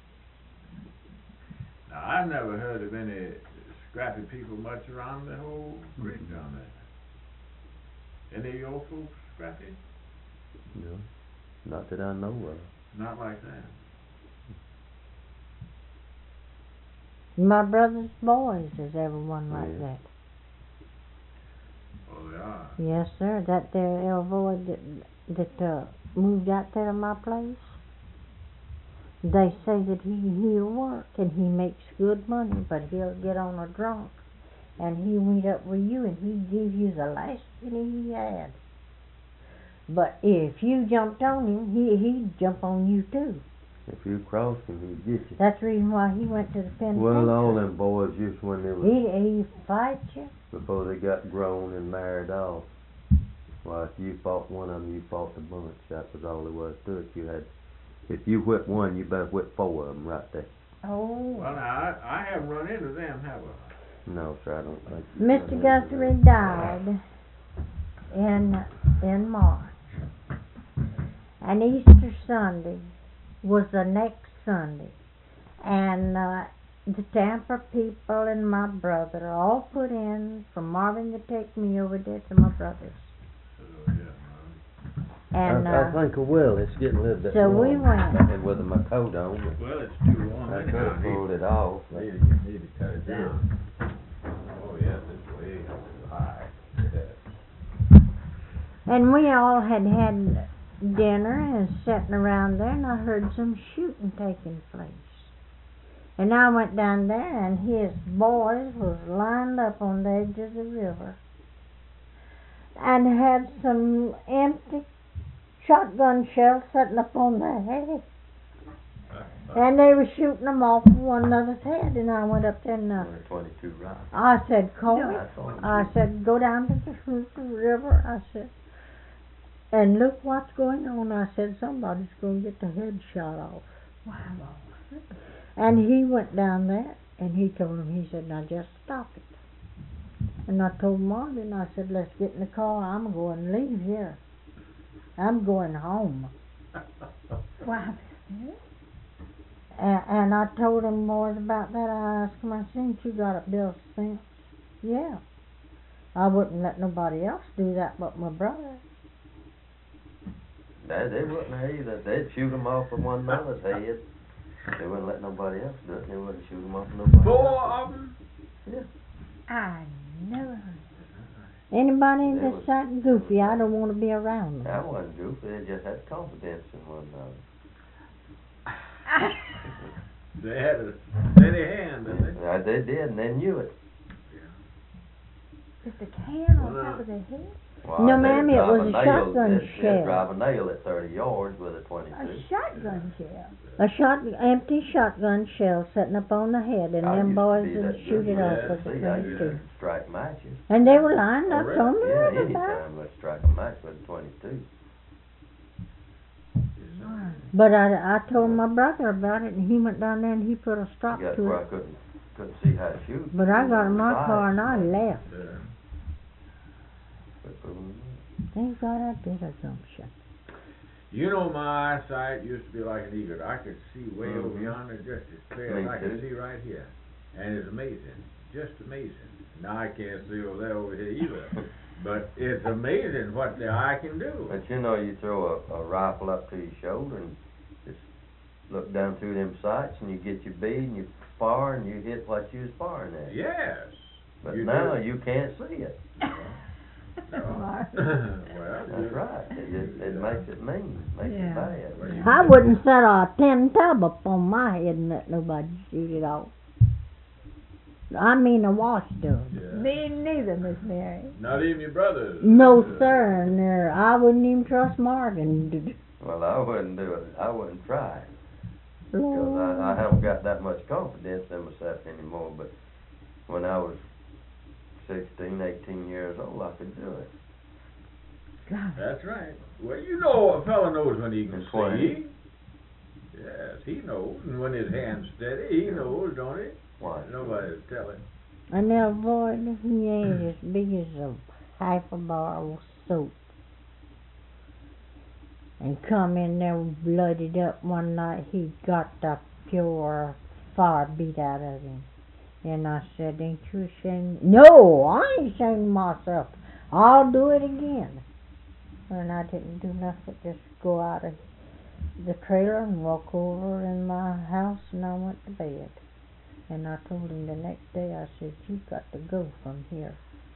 now, I've never heard of any scrappy people much around the whole creek down there. Any of your folks scrappy? No, not that I know of. Not like that. My brother's boys is everyone like Yeah. that. Oh, they are. Yes, sir. That there Elvoy that that uh, moved out there to my place. They say that he he'll work and he makes good money, but he'll get on a drunk, and he meet up with you and he give you the last penny he had. But if you jumped on him, he he'd jump on you too. If you crossed him, he'd get you. That's the reason why he went to the penitentiary. Well, all them boys used when they was He he fights you. before they got grown and married off. Well, if you fought one of them, you fought the bunch. That was all there was to it. You had, if you whip one, you better whip four of them right there. Oh. Well, now, I, I haven't run into them, have I? No, sir, I don't think. you Mister run into Guthrie that. died in in March, and Easter Sunday was the next Sunday, and uh, the Tampa people and my brother all put in for Marvin to take me over there to my brother's, So, yeah, and I, I uh, think I will. It's getting a little bit so we warm. went. And with my coat on, well, well, it's too warm I could anyhow. have pulled it off. but- Maybe you need to cut it down. Oh, yes, it's way high. Yes. And we all had had dinner and sitting around there, and I heard some shooting taking place. And I went down there, and his boys was lined up on the edge of the river, and had some empty shotgun shells sitting up on their head. And they were shooting them off of one another's head, and I went up there and uh, twenty-two rifles. I said, Cole, That's all. I said, go down to the Hoosier River, I said, and look what's going on. I said, somebody's going to get their head shot off. Wow. And he went down there, and he told him, he said, now just stop it. And I told Marvin, I said, let's get in the car, I'm going to leave here. I'm going home. Wow. And, and I told him boys about that. I asked him, I said, ain't you got a bill of cents? Yeah. I wouldn't let nobody else do that but my brother. They, they wouldn't either. They'd shoot them off of one another's head. They wouldn't let nobody else do it. They wouldn't shoot them off of nobody Four else. of them? Yeah. I never heard. Anybody They that's was- that goofy, I don't want to be around them. That wasn't goofy. They just had confidence in one another. They had a steady hand, didn't they? Uh, they did, and they knew it. Just a can on Well, top of their head? Well, No, they'd ma'am, it drive was a nail- shotgun they'd- they'd shell. drive a nail at thirty yards with a A twenty-two. shotgun shell. A shot, empty shotgun shell sitting up on the head, and I them used to boys be would that shoot good it off Yeah, with a See, I used twenty-two. to strike matches. And they were lined up Oh, on the Yeah, river bank. anytime let's strike a match with a twenty-two. Wow. But I, I told my brother about it, and he went down there and he put a stop I got to where I it. couldn't, couldn't see how to shoot. But I got in my Sight. car and I left. Yeah. But, um, Thank God I did a gumption. You know, my eyesight used to be like an eagle. I could see way Mhm. over yonder just as clear Me as I too. can see right here. And it's amazing. Just amazing. Now I can't see over there over here either. But it's amazing what the eye can do. But you know, you throw a, a rifle up to your shoulder and just look down through them sights, and you get your bead and you fire and you hit what you was firing at. Yes. But you now do. you can't see it. well, That's right. It, just, it makes it mean, makes Yeah. it bad. Well, you- I wouldn't set a tin tub up on my head and let nobody shoot it off. I mean a wash tub. Yeah. Me neither, Miss Mary. Not even your brothers. No, Uh, sir, and there, I wouldn't even trust Marvin to do. Well, I wouldn't do it. I wouldn't try it. Because Lord. I, I haven't got that much confidence in myself anymore. But when I was sixteen, eighteen years old, I could do it. God. That's right. Well, you know, a fella knows when he can And twenty. see. Yes, he knows. And when his hand's steady, he knows, don't he? Why? Nobody's telling. And they'll avoid, he ain't as big as a half a bar of soap. And come in there blooded up one night, he got the pure fire beat out of him. And I said, ain't you ashamed? No, I ain't ashamed of myself. I'll do it again. And I didn't do nothing, just go out of the trailer and walk over in my house, and I went to bed. And I told him the next day, I said, you've got to go from here.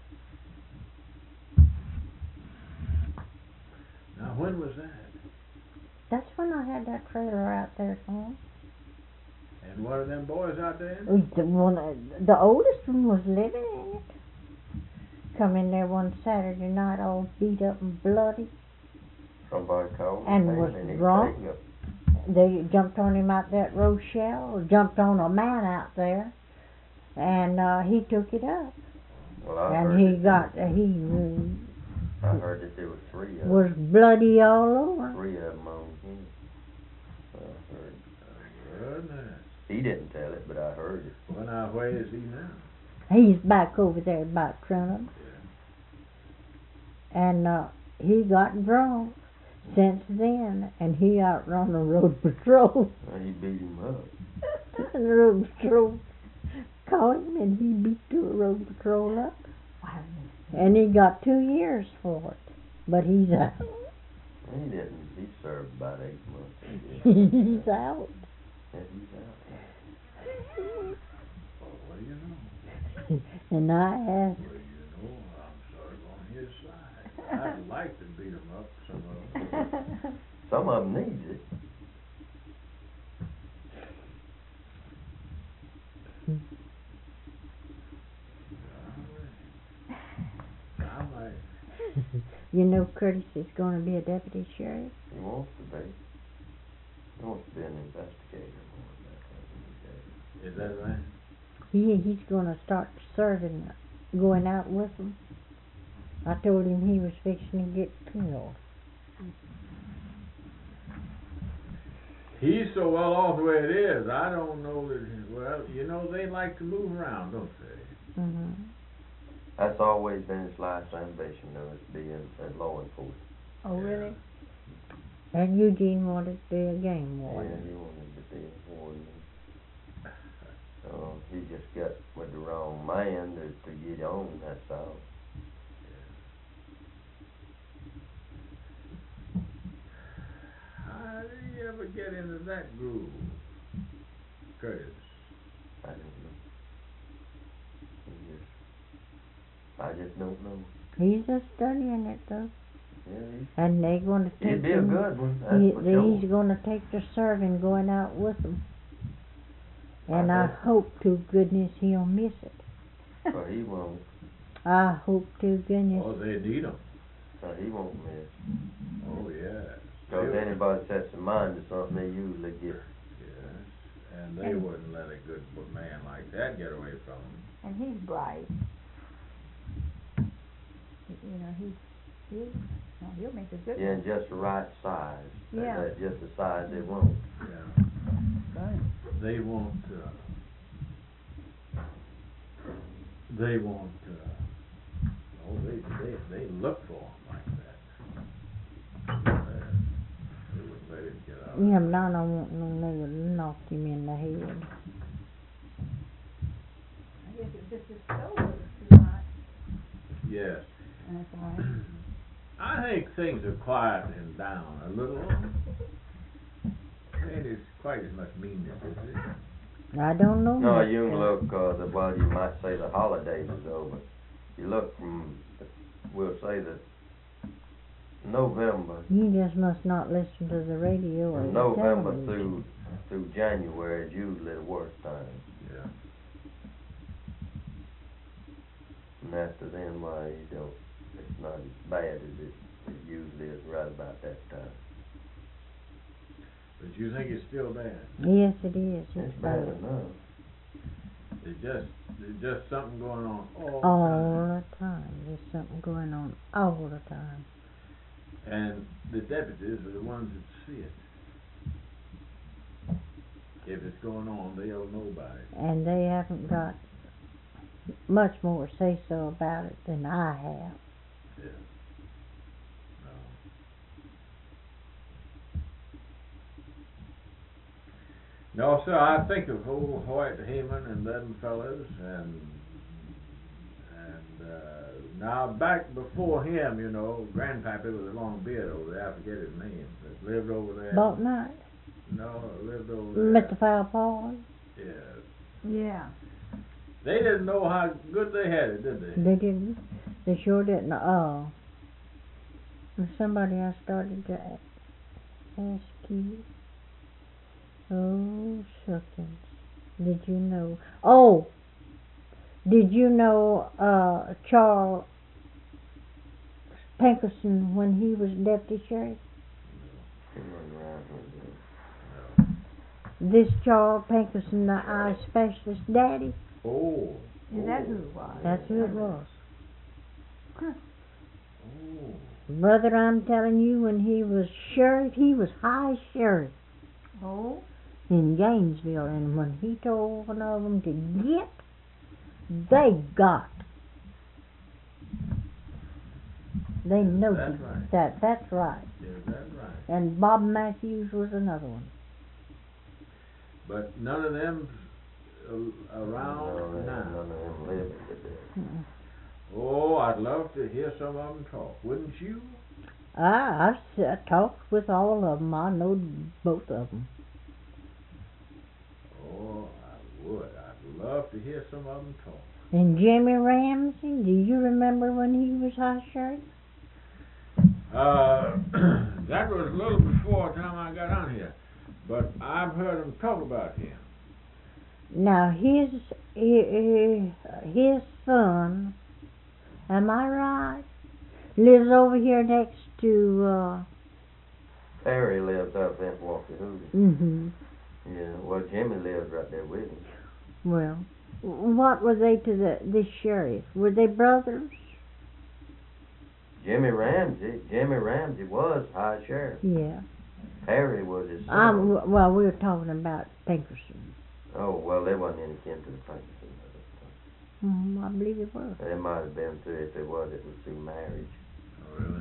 Now, when was that? That's when I had that trailer out there for him. And one of them boys out there? The one, the oldest one was living in it. Come in there one Saturday night, all beat up and bloody. Somebody called And him, was and he drunk. taken up. They jumped on him out that Rochelle, jumped on a man out there, and uh, he took it up. Well, I And heard he that got, there uh, was, he I heard that there was three of was them. bloody all over. Three of them on him. I heard. Goodness. He didn't tell it, but I heard it. Well, now, where is he now? He's back over there by Trinum. And uh, he got drunk since then, and he outrun the road patrol. Well, he beat him up. And the road patrol caught him, and he beat the road patrol up. Wow. And he got two years for it. But he's out. He didn't. He served about eight months. He did. He's out. Yeah, he's out. Well, what do you know? And I asked, Well, you know, I'm sort of on his side. I'd like to beat him up, some of them. Some of them needs it. I might. you know Curtis is going to be a deputy sheriff? He wants to be. He wants to be an investigator more than that. Is that right? He he's going to start serving, going out with them. I told him he was fixing to get killed. He's so well off the way it is, I don't know that, well, you know, they like to move around, don't they? Mm-hmm. That's always been his life's ambition, though, is to be in, in law enforcement. Oh, really? And Eugene wanted to be a game Yeah, warden. he wanted to be a warden. So he just got with the wrong man to, to get on, that's all. How did you ever get into that groove, Curtis? I don't know. He just, I just don't know. He's just studying it though. Yeah, he's, And they're going to take he'd be a him. good one, that's He, for they- sure. he's going to take the serving going out with them. And I I bet. hope to goodness he'll miss it. But he won't. I hope to goodness. Oh, they need them. So he won't miss. Oh, yes. Because They- anybody sets their mind to something, they usually get. Yes, and they And- wouldn't let a good man like that get away from them. And he's bright. You know, he, he, no, he'll make a good Yeah, one. and just the right size. That- Yeah. that just the size they want. Yeah. Right. They won't, uh, they won't, uh, oh, they, they, they look for them like that. Yeah. They wouldn't let him get out. Yeah, but I don't want no nigger to knock him in the head. I guess it's just his soul is too hot. Yes. That's all right. I think things are quieting down a little. Ain't as quite as much meanness, is it? I don't know. No, much, you can uh, look, uh, the, well, you might say the holidays is over. You look from, we'll say that November, You just must not listen to the radio or from the November television. through, through January is usually the worst time. Yeah. And after then, why, you don't, it's not as bad as it, it usually is right about that time. But you think it's still bad? Yes, it is. It's It's bad bad. enough. It's just, there's just something going on all the time. All the time. There's something going on all the time. And the deputies are the ones that see it. If it's going on, they'll know about it. And they haven't got much more say so about it than I have. Yeah. No. No, sir, I think of old Hoyt Heyman and them fellas, and and uh, now back before him, you know, Grandpappy with a long beard over there, I forget his name, that lived over there. Bolt night? No, lived over there. Mister Fowl Paws? Yeah. Yeah. They didn't know how good they had it, did they? They didn't. They sure didn't. Oh. There's somebody I started to a- ask you. Oh, shuckins. Did you know? Oh! Did you know uh, Charles Pinkerson when he was deputy sheriff? He wasn't around when No. This Charles Pinkerson, the eye specialist daddy? Oh. Is oh. that who it was? That's who it was. Huh. Oh. Brother, I'm telling you, when he was sheriff, he was high sheriff Oh. in Gainesville, and when he told one of them to get, they got. They know That's right. that. That's right. Yeah, that's right. And Bob Matthews was another one. But none of them uh, around No, now. none of them living today. Mm-mm. Oh, I'd love to hear some of them talk, wouldn't you? I, I've s- I talked with all of them. I know both of them. Oh, I would. I'd love to hear some of them talk. And Jimmy Ramsey, do you remember when he was high sheriff? Uh, that was a little before the time I got on here, but I've heard them talk about him. Now his his, his son, am I right? Lives over here next to. Uh, Perry lives up in Walker Hootie. mhm. Yeah, well, Jimmy lives right there with him. Well, what were they to the this sheriff? Were they brothers? Jimmy Ramsey, Jimmy Ramsey was high sheriff. Yeah. Perry was his son. Um. Well, we were talking about Pinkerson. Oh, well, they wasn't any kin to the Pinkerton. Mm, I believe it was. They might have been through, if it was, it was through marriage. Oh, really?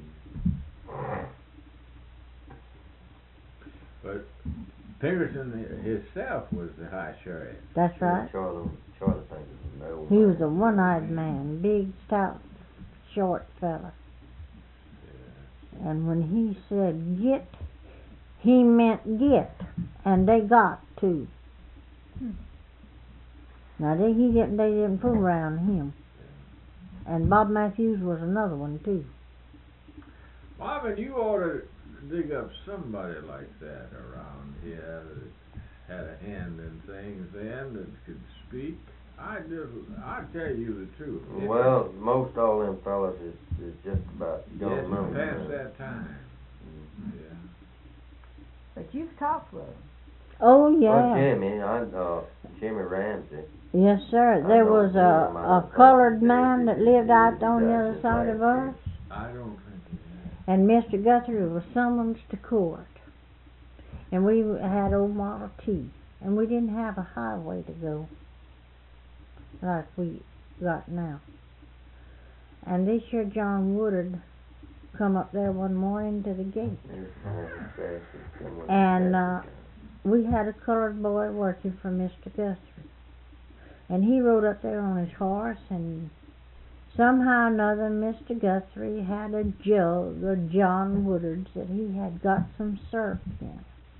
But Pinkerton himself was the high sheriff. That's right. Charlie, Charlie Pinkerton, no. He was a one-eyed man, big, stout, short fella. Yeah. And when he said get, he meant get, and they got to. Hmm. Now they he didn't they didn't fool around him. And Bob Matthews was another one too. Marvin, you ought to dig up somebody like that around here that had a hand in things then, that could speak. I just, I tell you the truth. It- Well, most all them fellas is, is just about Yes, gone it's home. past that time. Mhm. Yeah. But you've talked with him. Oh Well, yeah. Jimmy, I, uh, Jimmy Ramsey. Yes sir. I There don't was believe a, him. I a don't colored think he man did. that He- lived he- out he on the died other just side of last us. I don't think he did. And Mister Guthrie was summoned to court. And we had old Model T. And we didn't have a highway to go like we got now. And this year John Woodard come up there one morning to the gate. He was kind of sassy, someone And, sassy. uh, We had a colored boy working for Mister Guthrie. And he rode up there on his horse, and somehow or another Mister Guthrie had a jug of John Woodard's that he had got some syrup in.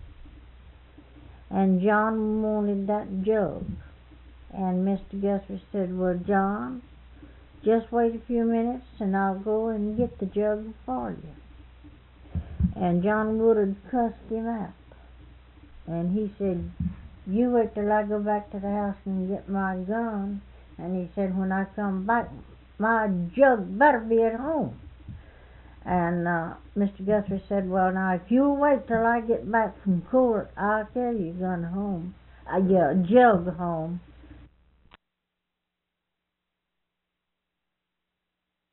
And John wanted that jug. And Mister Guthrie said, well, John, just wait a few minutes and I'll go and get the jug for you. And John Woodard cussed him out. And he said, you wait till I go back to the house and get my gun. And he said, when I come back, my jug better be at home. And uh, Mister Guthrie said, well, now, if you'll wait till I get back from court, I'll carry your gun home, uh, your jug home.